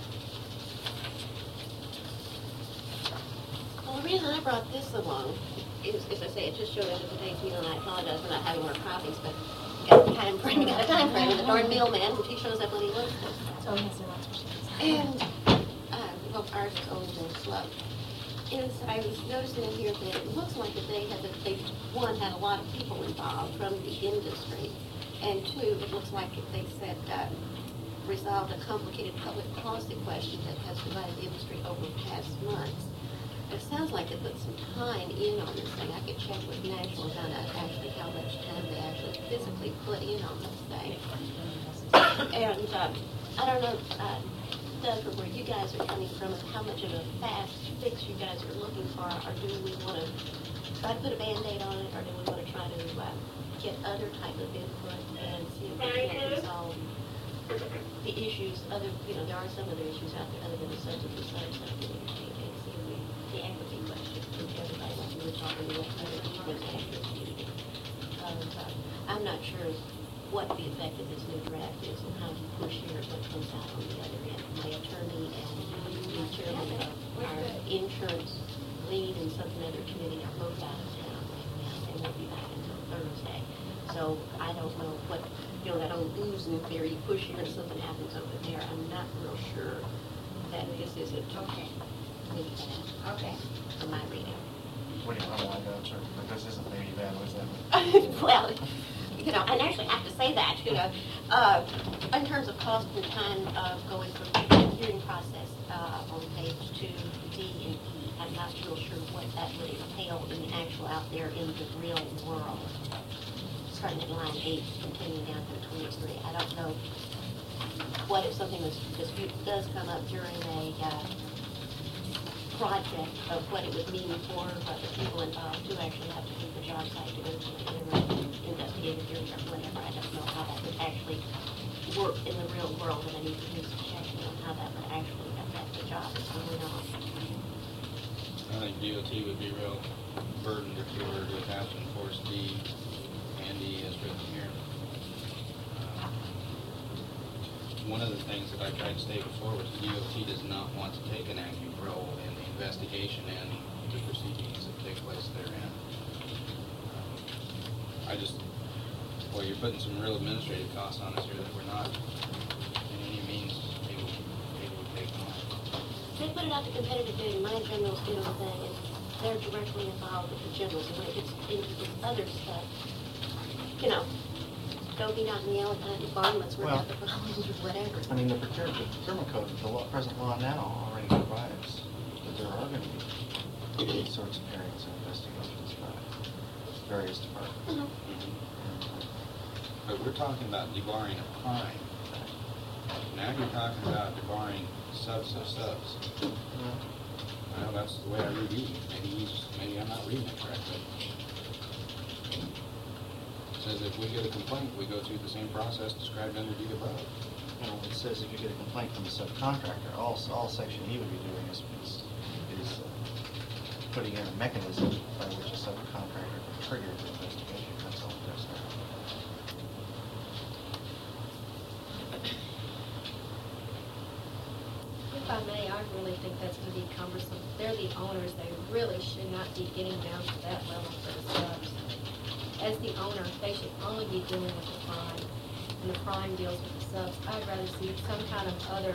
Well, the reason I brought this along is, as I say, it just showed up at today's meeting, and I apologize for not having more copies, but got a time frame, and the darn mailman, which he shows up when he looks for. So he has no answer. And, well, ours is old and slow. Is I was noticing in here that it looks like that they, one, had a lot of people involved from the industry, and two, it looks like they said, resolved a complicated public policy question that has divided the industry over the past months. It sounds like it put some time in on this thing. I could check with National about actually how much time they actually physically put in on this thing. And I don't know, Doug, or where you guys are coming from and how much of a fast fix you guys are looking for, or do we want to try to put a Band-Aid on it, or do we want to try to get other type of input and see if we can resolve the issues, there are some other issues out there other than the substitute sites, like the equity question, which everybody wants to talk about, other people in equity. I'm not sure what the effect of this new draft is and how you push here what comes out on the other end. My attorney and the chairman of our insurance lead and some other committee are both out of town right now. They won't be back until Thursday. So I don't know what, that old losing theory, push here and something happens over there. I'm not real sure that this is a Okay. Okay. from my reading. What do you want to answer? But this isn't maybe bad, was that? Well, and actually I have to say that, in terms of cost and time of going through the hearing process on page 2, D and E, I'm not real sure what that would entail in the actual out there in the real world. Starting at line 8, continuing down to 23. I don't know what if something does come up during a project of what it would mean for the people involved to actually have to do the job site to go to the investigative hearing or whatever. I don't know how that would actually work in the real world, and I need to do some checking on how that would actually affect the job that's going on. I think DOT would be real burdened if we were to have to enforce D and E as written here. One of the things that I tried to state before was the DOT does not want to take an active role in the investigation and the proceedings that take place therein. You're putting some real administrative costs on us here that we're not in any means able to take on. They put it out to competitive bidding. My general's doing the thing, and they're directly involved with the generals. And when it gets into this other stuff, go be out in the elephant environments where the problems or whatever. I mean, the procurement code, the present law now already provides that there are going to be these sorts of hearings and investigations by various departments. But we're talking about debarring a crime. Now you're talking about debarring subs of subs. Well, that's the way I read it. Maybe I'm not reading it correctly. It says if we get a complaint, we go through the same process described under D above. Well, it says if you get a complaint from a subcontractor, all Section E would be doing is putting in a mechanism by which a subcontractor can trigger the investigation. That's all it does now. If I may, I really think that's going to be cumbersome. They're the owners. They really should not be getting down to that level for the subs. As the owner, they should only be dealing with the prime, and the prime deals with the subs. I'd rather see some kind of other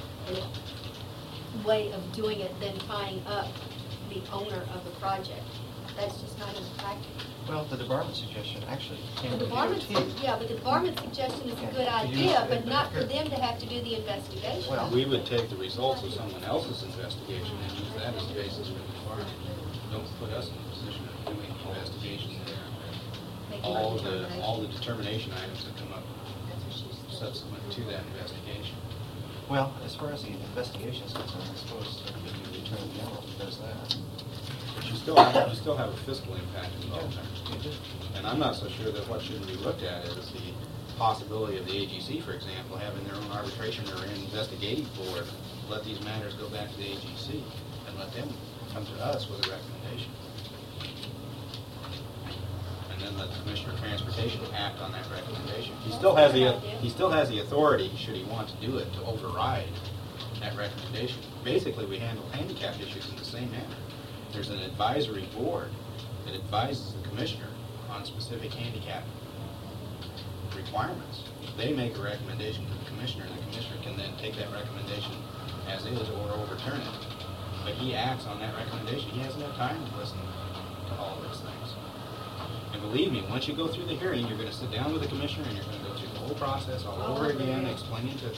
way of doing it than tying up the owner of the project. That's just not as practical. Well, the debarment suggestion actually came The from debarment, DOT. yeah, but the debarment suggestion is a good idea, but not for them to have to do the investigation. Well, We would take the results of someone else's investigation and use that as the basis for the debarment. Don't put us in a position of doing investigations there. All the determination items that come up subsequent to that investigation. well, as far as the investigation is concerned, I suppose it would be the Attorney General who does that. But you still have a fiscal impact involved there. And I'm not so sure that what shouldn't be looked at is the possibility of the AGC, for example, having their own arbitration or investigative board, let these matters go back to the AGC and let them come to us with a recommendation. And then let the Commissioner of Transportation act on that recommendation. He still has the authority, should he want to do it, to override that recommendation. Basically, we handle handicap issues in the same manner. There's an advisory board that advises the Commissioner on specific handicap requirements. They make a recommendation to the Commissioner, and the Commissioner can then take that recommendation as is or overturn it. But he acts on that recommendation. He hasn't had time to listen to all those things. And believe me, once you go through the hearing, you're going to sit down with the Commissioner and you're going to go through the whole process all over again, explaining to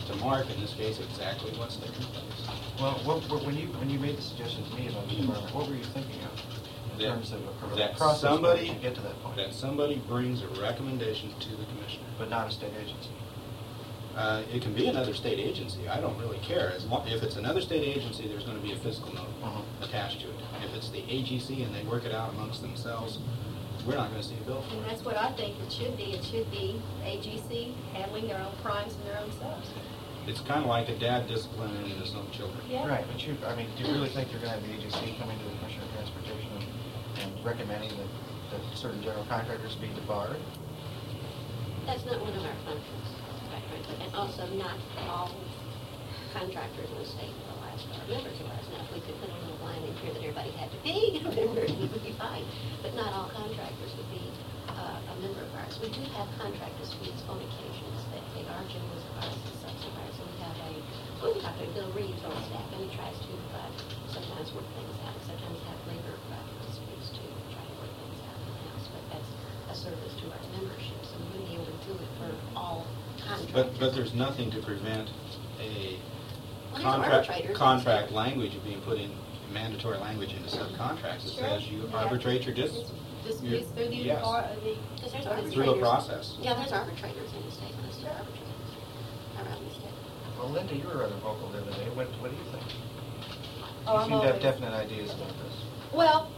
to mark, in this case, exactly what's taking place. Well, when you made the suggestion to me about the environment, what were you thinking of in terms of a That process somebody- to get to that point? That somebody brings a recommendation to the commissioner. But not a state agency. It can be another state agency, I don't really care. If it's another state agency, there's going to be a fiscal note attached to it. If it's the AGC and they work it out amongst themselves, we're not going to see a bill for And it. that's what I think it should be. It should be AGC handling their own crimes and their own subs. It's kind of like a dad disciplining his own children. Yeah. Right, but do you really think you're going to have the agency coming to the Commissioner of Transportation and recommending that certain general contractors be debarred? That's not one of our functions, quite frankly, and also not all contractors in the state will last, or members will last. Now, if we could put a little line in here that everybody had to be, it would be fine, but not all contractors would be a member of ours. We do have contract disputes on occasions that take our generals of ours and subs of ours, and we have we talk to Bill Reeves on staff, and he tries to sometimes work things out, sometimes have labor disputes to try to work things out in the house, but that's a service to our membership, so we wouldn't be able to do it for all contractors. But there's nothing to prevent a Well, there's arbitrators. contract language of being put in, mandatory language into subcontracts that Sure. says you arbitrate your Disputes through the, yes. Because there's arbitrators. through a process. Yeah, there's arbitrators in the state, listed arbitrators around the state. Well, Linda, you were rather vocal the other day. What do you think? Oh, You I'm seem to have always- definite ideas about this. Well,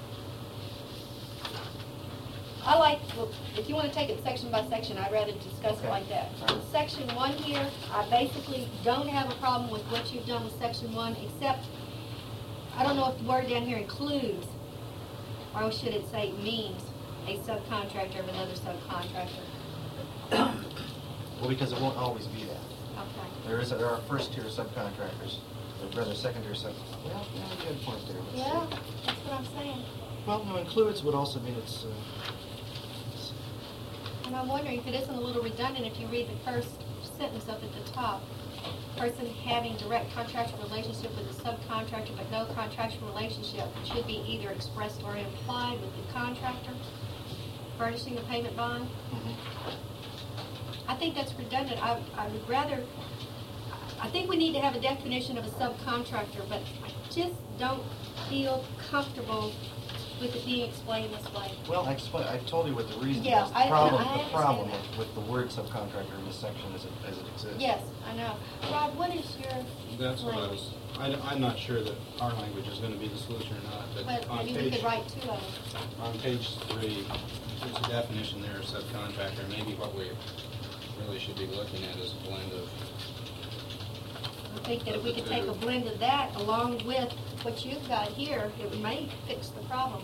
I like, well, if you want to take it section by section, I'd rather discuss it Okay. like that. All right. Section 1 here, I basically don't have a problem with what you've done with section 1, except, I don't know if the word down here includes, or should it say means, a subcontractor of another subcontractor. Well, because it won't always be that. Okay. There are first-tier subcontractors, or rather second-tier well, yeah, you had a point there. Let's Yeah, see. that's what I'm saying. Well, no, includes would also mean it's And I'm wondering if it isn't a little redundant if you read the first sentence up at the top. Person having direct contractual relationship with a subcontractor but no contractual relationship should be either expressed or implied with the contractor furnishing the payment bond. I think that's redundant. I would rather, I think we need to have a definition of a subcontractor, but I just don't feel comfortable with it being explained this way. Well, I told you what the reason Yeah, is. I The problem understand with the word subcontractor in this section as it exists. Yes, I know. Rod, what is your That's what I language? was, I'm not sure that our language is going to be the solution or not, but But on maybe we page, could write two of them. on page 3, there's a definition there of subcontractor. Maybe what we really should be looking at is a blend of, I think that if we could take a blend of that along with what you've got here, it may fix the problem.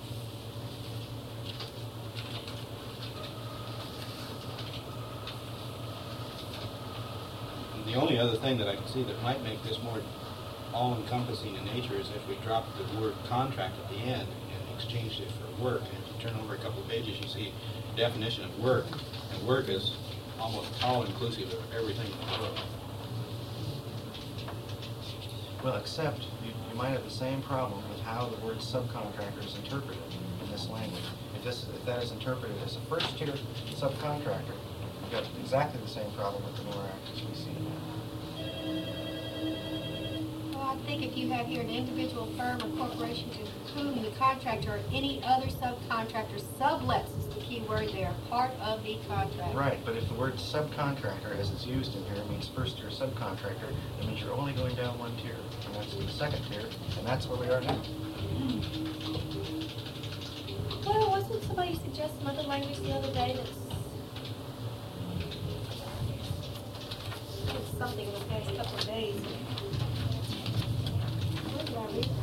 and the only other thing that I can see that might make this more all-encompassing in nature is if we dropped the word contract at the end and exchanged it for work. And if you turn over a couple of pages, you see definition of work, and work is almost all-inclusive of everything in the world. Well, except you might have the same problem with how the word subcontractor is interpreted in this language. If that is interpreted as a first-tier subcontractor, you've got exactly the same problem with the Miller Act as we see it now. Well, I think if you have here an individual firm or corporation to whom the contractor or any other subcontractor sublets is the key word there, part of the contract. Right, but if the word subcontractor, as it's used in here, means first-tier subcontractor, that means you're only going down one tier, and that's the second tier, and that's where we are now. Well, wasn't somebody suggest some other language the other day that's it's something in the past couple of days? Where did I read that?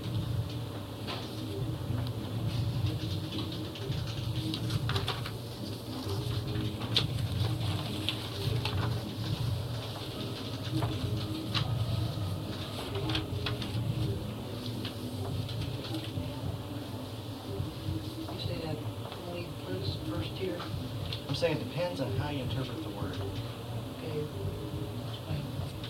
You say that only includes first tier? I'm saying it depends on how you interpret the word. Okay. Explain.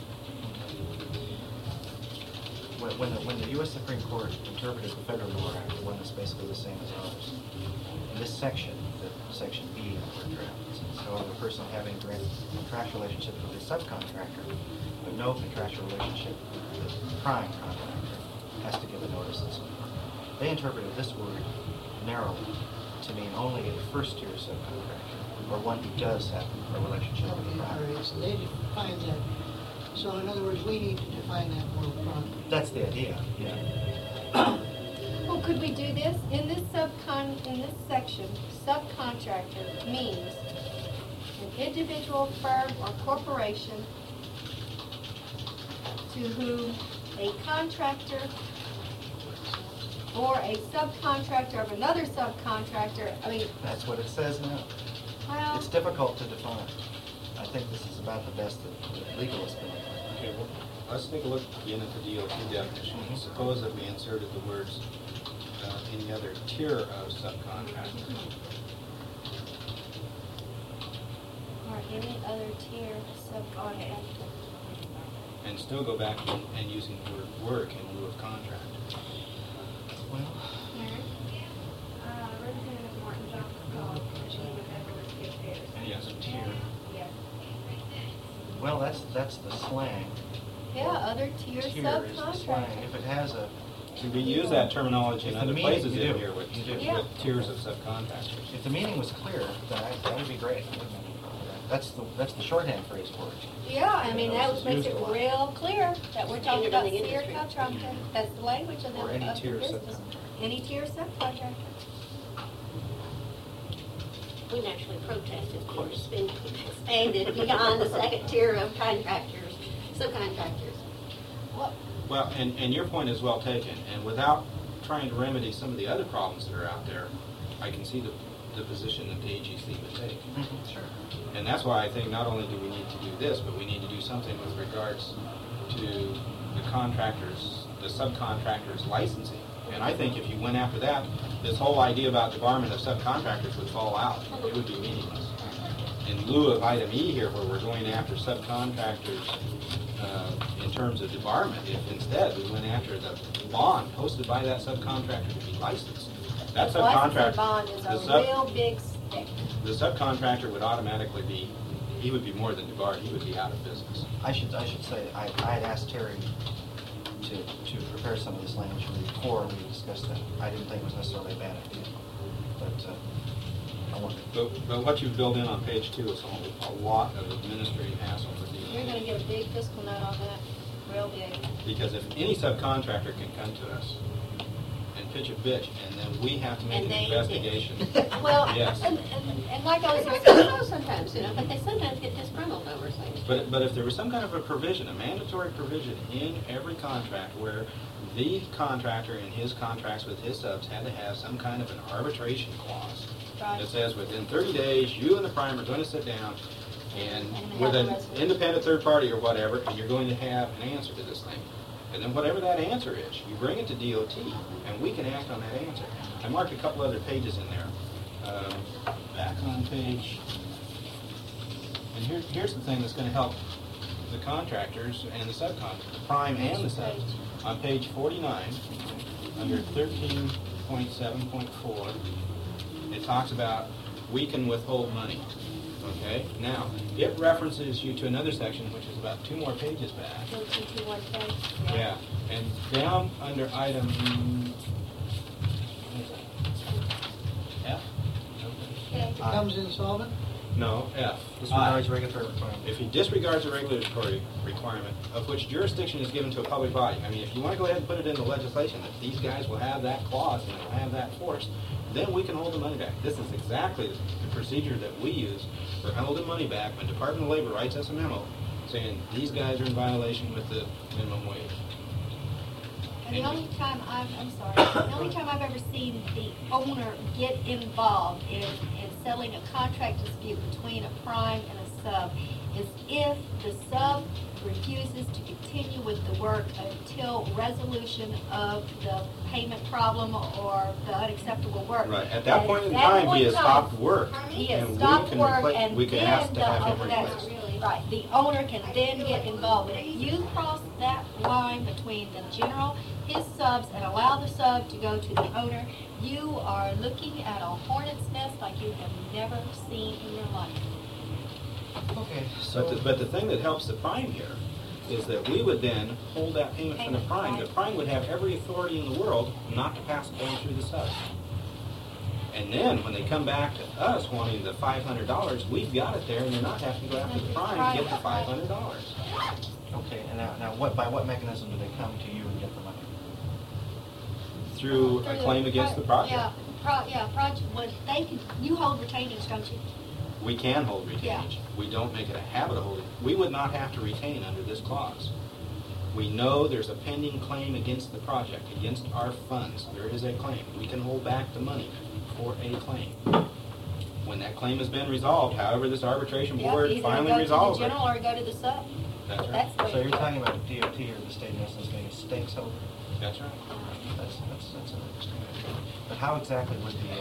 When the U.S. Supreme Court interpreted the Federal Miller Act, the one that's basically the same as ours, in this section, the Section B of our drafts. So the person having a direct contractual relationship with a subcontractor, but no contractual relationship with the prime contractor, has to give a notice. They interpreted this word narrowly to mean only a first-tier subcontractor, or one who does have a relationship with the Okay, all prime. right, so they define that. So in other words, we need to define that more properly. That's the idea, yeah. Well, could we do this? In this section, subcontractor means an individual, firm, or corporation to whom a contractor or a subcontractor of another subcontractor, I mean, That's what it says now. well, It's difficult to define. I think this is about the best that legal has been. Okay, well, let's take a look again at the DOT definition. Suppose that we inserted the words, any other tier of subcontractor. or any other tier subcontractor. And still go back and using the word work in lieu of contract. Well, Representative Martin Johnson called, Commissioner Edwards get theirs. Any other tier. Yes. well, that's the slang. Yeah, other tier Tier is the slang. subcontractor. If it has a, So we use that terminology in If the other meaning- places you in do. here with You do. Yeah. with tiers of subcontractors. if the meaning was clear, then that would be great. That's the shorthand phrase for it. Yeah, I mean, that It's makes used it a lot. real clear that we're talking about Independent tier industry. contractor. That's the language of the Or any of the tier business. subcontractor. Any tier subcontractor. We naturally protest if it's been expanded beyond the second tier of contractors, subcontractors. Well, and your point is well taken, and without trying to remedy some of the other problems that are out there, I can see the position that the AGC would take. Sure. And that's why I think not only do we need to do this, but we need to do something with regards to the contractors, the subcontractors licensing. And I think if you went after that, this whole idea about debarment of subcontractors would fall out. It would be meaningless. In lieu of item E here, where we're going after subcontractors in terms of debarment, if instead we went after the bond posted by that subcontractor to be licensed, that Licensing subcontractor, bond is the a sub- real big stick. the subcontractor would automatically be, he would be more than debarred, he would be out of business. I should say, I had asked Terry to prepare some of this language before we discussed that. I didn't think it was necessarily a bad idea, but I wanted. But what you've built in on page 2 is a lot of administrative hassle for You're DOT. gonna get a big fiscal note on that, real big. Because if any subcontractor can come to us and pitch a bitch, and then we have to make And an they investigation. Well, Yes. and like I was They saying, know sometimes, but they sometimes get disgruntled over things. But if there was some kind of a provision, a mandatory provision in every contract where the contractor in his contracts with his subs had to have some kind of an arbitration clause Right. that says within 30 days, you and the prime are going to sit down and And with have an a resolution. independent third party or whatever, and you're going to have an answer to this thing. And then whatever that answer is, you bring it to DOT, and we can act on that answer. I marked a couple other pages in there. Back on page, and here's the thing that's going to help the contractors and the subcontractors, the prime and the subs. On page 49, under 13.7.4, it talks about we can withhold money. Okay? Now, it references you to another section, which is about 2 more pages back. Go to 2110. Yeah, and down under item F? Okay. Becomes insolvent? No, F. Disregards regulatory requirements. If he disregards a regulatory requirement of which jurisdiction is given to a public body, I mean, if you want to go ahead and put it in the legislation that these guys will have that clause and they'll have that force, then we can hold the money back. This is exactly the procedure that we use for holding money back when Department of Labor writes us a memo saying these guys are in violation with the minimum wage. And the only time the only time I've ever seen the owner get involved in settling a contract dispute between a prime and a sub is if the sub refuses to continue with the work until resolution of the payment problem or the unacceptable work. Right, at that point in At time, point he has in stopped work. He has and we stopped can work, repla- and we can then ask to have him that's replaced. right. The owner can then get involved. But if you cross that line between the general, his subs, and allow the sub to go to the owner, you are looking at a hornet's nest like you have never seen in your life. Okay, so. But the thing that helps the prime here is that we would then hold that payment from the prime. The prime would have every authority in the world not to pass it down through the subs. And then when they come back to us wanting the $500, we've got it there, and they're not having to go after the prime to get the $500. Okay, and now by what mechanism do they come to you and get the money? Through a claim against the project. Project, what they can, you hold retainage, don't you? We can hold retainage. Yeah. We don't make it a habit of holding. We would not have to retain under this clause. We know there's a pending claim against the project, against our funds. There is a claim. We can hold back the money for a claim. When that claim has been resolved, however this arbitration board finally resolves Either it. go to the general or go to the sub. That's right. That's the way So you're it goes. talking about the DOT or the state in essence getting stakes over? That's right. That's an interesting idea. But how exactly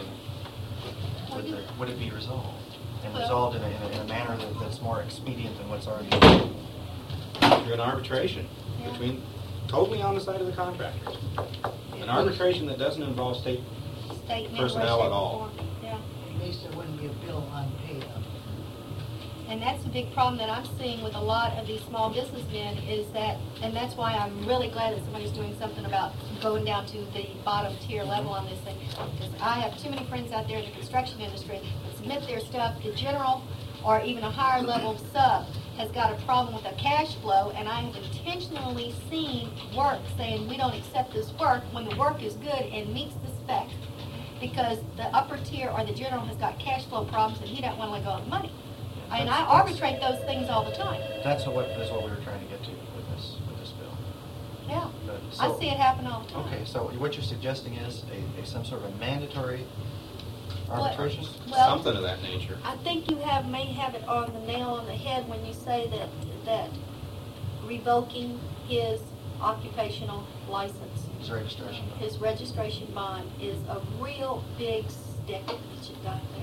would it be resolved? And resolved in a manner that's more expedient than what's already Through an arbitration between, totally on the side of the contractors. An arbitration that doesn't involve state Statement, personnel where at all. shape, or form. Yeah. At least there wouldn't be a bill unpaid. And that's the big problem that I'm seeing with a lot of these small businessmen is that, and that's why I'm really glad that somebody's doing something about going down to the bottom tier level on this thing. Because I have too many friends out there in the construction industry that submit their stuff to general or even a higher level sub has got a problem with the cash flow, and I have intentionally seen work saying we don't accept this work when the work is good and meets the spec. Because the upper tier or the general has got cash flow problems and he don't want to let go of the money. And I arbitrate those things all the time. That's what we were trying to get to with this bill. Yeah. But I so- see it happen all the time. Okay, so what you're suggesting is some sort of a mandatory arbitration? Well, Something of that nature. I think you may have it on the nail on the head when you say that revoking his occupational license, His registration. his registration bond is a real big stick that you've got there.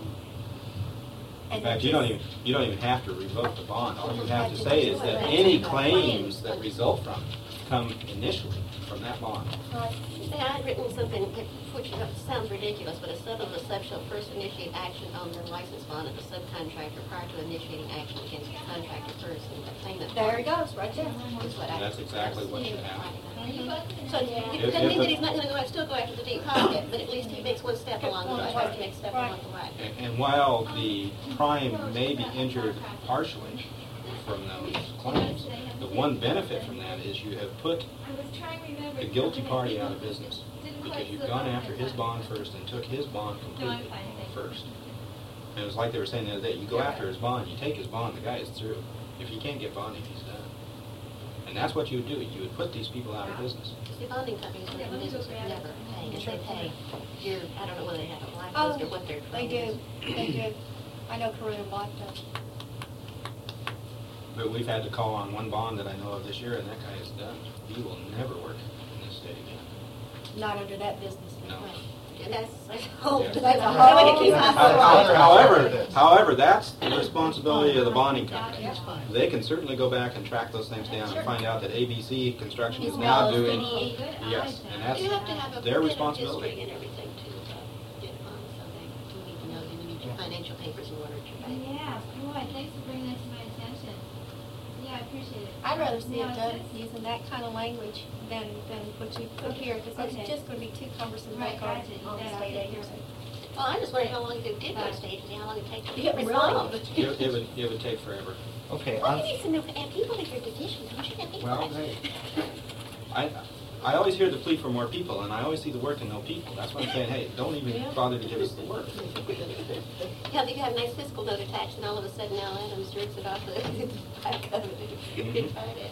In fact, you don't even have to revoke the bond. All you have to say is that any claims that result from it come initially from that bond. Right. See, I've written something which sounds ridiculous, but a sub of the sub shall first initiate action on the license bond of the subcontractor prior to initiating action against the contractor person. There he goes, right there. And that's exactly what should happen. So it doesn't mean that he's not going to still go after the deep pocket, but at least he makes one step along the way, tries to make a step along the way. And while the prime may be injured partially from those claims, the one benefit from that is you have put the guilty party out of business because you've gone after his bond first and took his bond completely first. And it was like they were saying the other day, you go after his bond, you take his bond, the guy is through. If he can't get bonding, he's done. And that's what you would do. You would put these people out of business. The bonding companies are in business with never paying. If they pay, I don't know whether they have a blacklist Oh, or what their they claim do, is. they do. I know Corinne Black does. But we've had to call on one bond that I know of this year, and that guy is done. He will never work in this state again. Not under that business. No. And that's a whole, Yeah. That's a That way to whole- keep us However, that's the responsibility of the bonding company. They can certainly go back and track those things down and find out that ABC Construction is now doing, yes, and You have to have that's a their history responsibility. and everything to get on, so they need to know, you need your financial papers in order to pay. Yeah, boy, thanks for bringing that to my attention. Yeah, I appreciate it. I'd rather see it Now, done it's- using that kind of language than what you put here, because Okay. it's just going to be too cumbersome Right, back on gotcha. on the Yeah, state I'll take agency. Well, I'm just wondering how long it did go to state and how long it takes to get Really? resolved. It would take forever. Okay, Well, you need to know, and people at your division, don't you have people Well, like I always hear the plea for more people, and I always see the work in no people. That's why I'm saying, hey, don't even bother to give us the work. Yeah, you have a nice fiscal note attached, and all of a sudden Al Adams jerks it off the back of it. Mhm.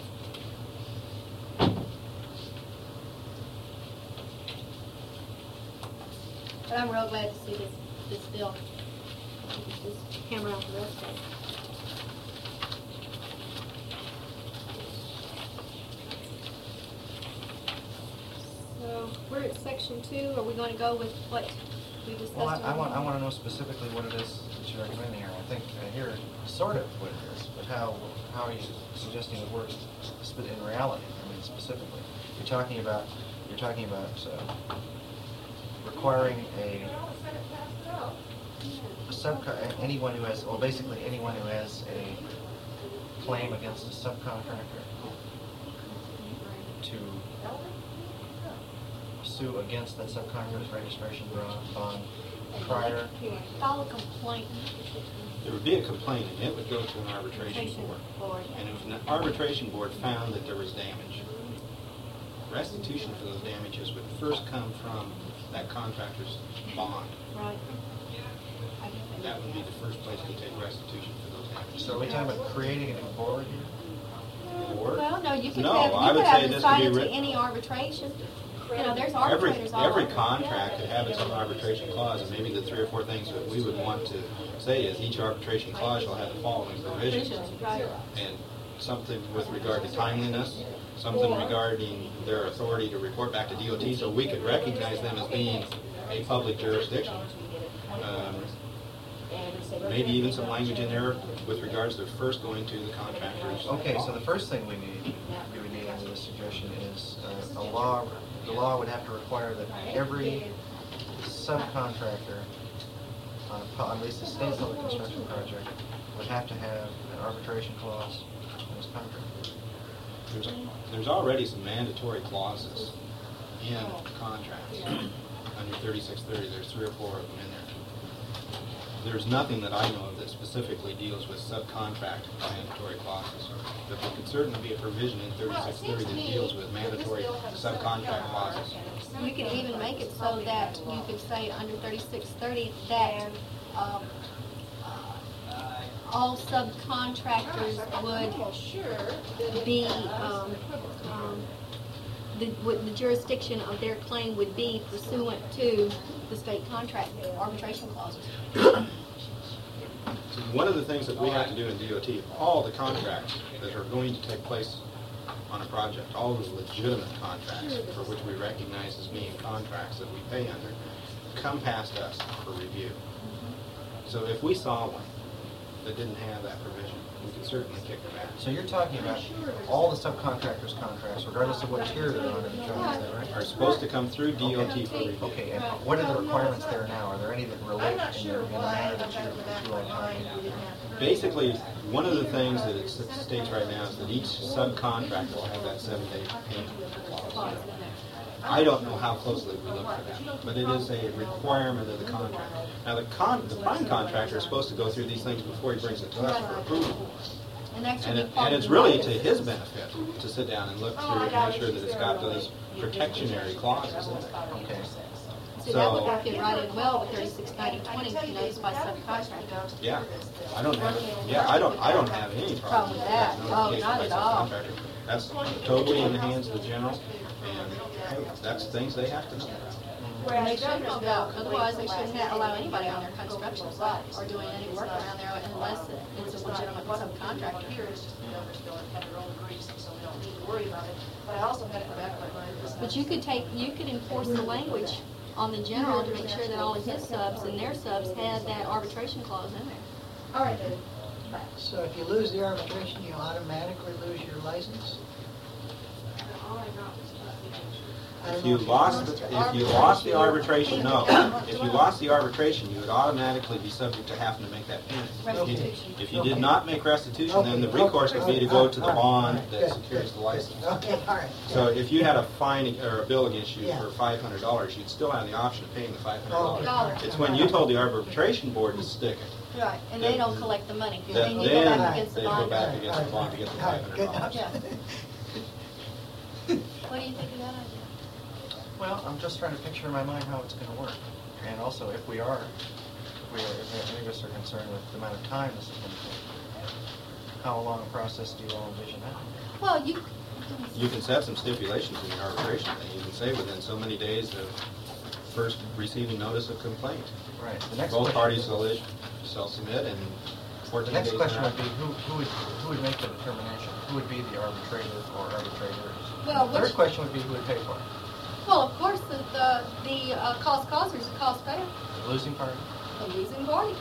But I'm real glad to see this bill. Just hammer out the rest of it. at section 2, are we going to go with what we discussed? Well, I earlier? want to know specifically what it is that you're recommending here. I think I hear sort of what it is, but how are you suggesting it works in reality? I mean, specifically, you're talking about requiring anyone who has, well, basically anyone who has a claim against a subcontractor to sue against that subcontractor's registration bond prior. File a complaint. There would be a complaint, and it would go to an arbitration board. And if an arbitration board found that there was damage, restitution for those damages would first come from that contractor's bond. Right. That would be the first place to take restitution for those damages. So are we talking about creating a new board here? Board? Well, no, you could No, have, I you would could have say this would be decided to written- any arbitration. You know, there's Every arbitrators all over. contract could have its own arbitration clause, and maybe the 3 or 4 things that we would want to say is each arbitration clause shall have the following provisions. Right. And something with regard to timeliness, something regarding their authority to report back to DOT, so we could recognize them as being a public jurisdiction. Maybe even some language in there with regards to first going to the contractors. Okay, so the first thing we would need under this suggestion is a law. The law would have to require that every subcontractor on at least a state public construction project would have to have an arbitration clause in his contract. There's already some mandatory clauses in contracts. Under 3630, there's 3 or 4 of them in there. There's nothing that I know of that specifically deals with subcontract mandatory clauses. But there could certainly be a provision in 3630 that deals with mandatory subcontract clauses. You could even make it so that you could say under 3630 that all subcontractors would be, the jurisdiction of their claim would be pursuant to the state contract arbitration clauses. One of the things that we have to do in DOT, all the contracts that are going to take place on a project, all the legitimate contracts for which we recognize as being contracts that we pay under, come past us for review. So if we saw one that didn't have that provision, we could certainly kick it back. So you're talking about all the subcontractors' contracts, regardless of what tier they're on in the job, is that right? Are supposed to come through DOT for review. Okay, and what are the requirements there now? Are there any that relate in the manner that you outlined? Basically, one of the things that it states right now is that each subcontractor will have that 7-day payment clause. I don't know how closely we look for that, but it is a requirement of the contract. Now, the prime contractor is supposed to go through these things before he brings it to us for approval. And it's really to his benefit to sit down and look through it and make sure that it's got those protectionary clauses in there. Okay. So that would work in right in well with 369020 to notify subcontractors. Yeah, I don't have any problem with that. Oh, not at all. That's totally in the hands of the general, and hey, that's things they have to know about. And they should know about, otherwise they shouldn't allow anybody on their construction site or doing any work around there unless it's a legitimate subcontractor. But you could enforce the language on the general to make sure that all of his subs and their subs had that arbitration clause in there. All right, David. So if you lose the arbitration, you automatically lose your license? If you lost the arbitration, no. If you lost the arbitration, you would automatically be subject to having to make that payment. If you did not make restitution, then the recourse would be to go to the bond that secures the license. Okay, all right. So if you had a fine or a bill against you for $500, you'd still have the option of paying the $500. It's when you told the arbitration board to stick it. Right, and they don't collect the money. Then Then you go back against the they go bond. back against the bond to get the $500. Yeah. What do you think of that idea? Well, I'm just trying to picture in my mind how it's going to work. And also, if any of us are concerned with the amount of time this is going to take, how long a process do you all envision that? Well, You can set some stipulations in the arbitration thing. You can say within so many days of first receiving notice of complaint. Right. The next Both question, parties shall submit and 14 the days next question would be thereafter. who would make the determination? Who would be the arbitrator or arbitrators? Well, The third question would be who would pay for it. Well, of course, the cost causer is the cost payer, The losing party? the losing party.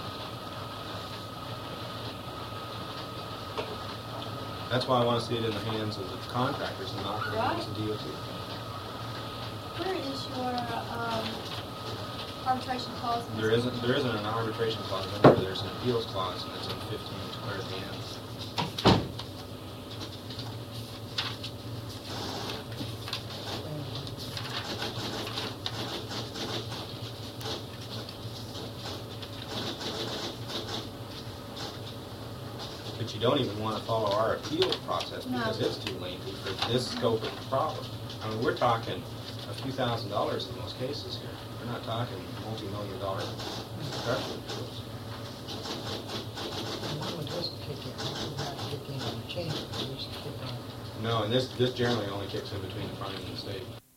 That's why I want to see it in the hands of the contractors and not in the hands of DOT. Where is your arbitration clause? in There this isn't an arbitration clause in there, there's an appeals clause, and it's in 15 toward the end. But you don't even want to follow our appeal process because No. it's too lengthy for this scope of the problem. I mean, we're talking a few $1,000s in most cases here. We're not talking multi-million-dollar professional appeals. No, it doesn't kick in. It does not kick in on the change. It just kick on. No, and this generally only kicks in between the finding and the state.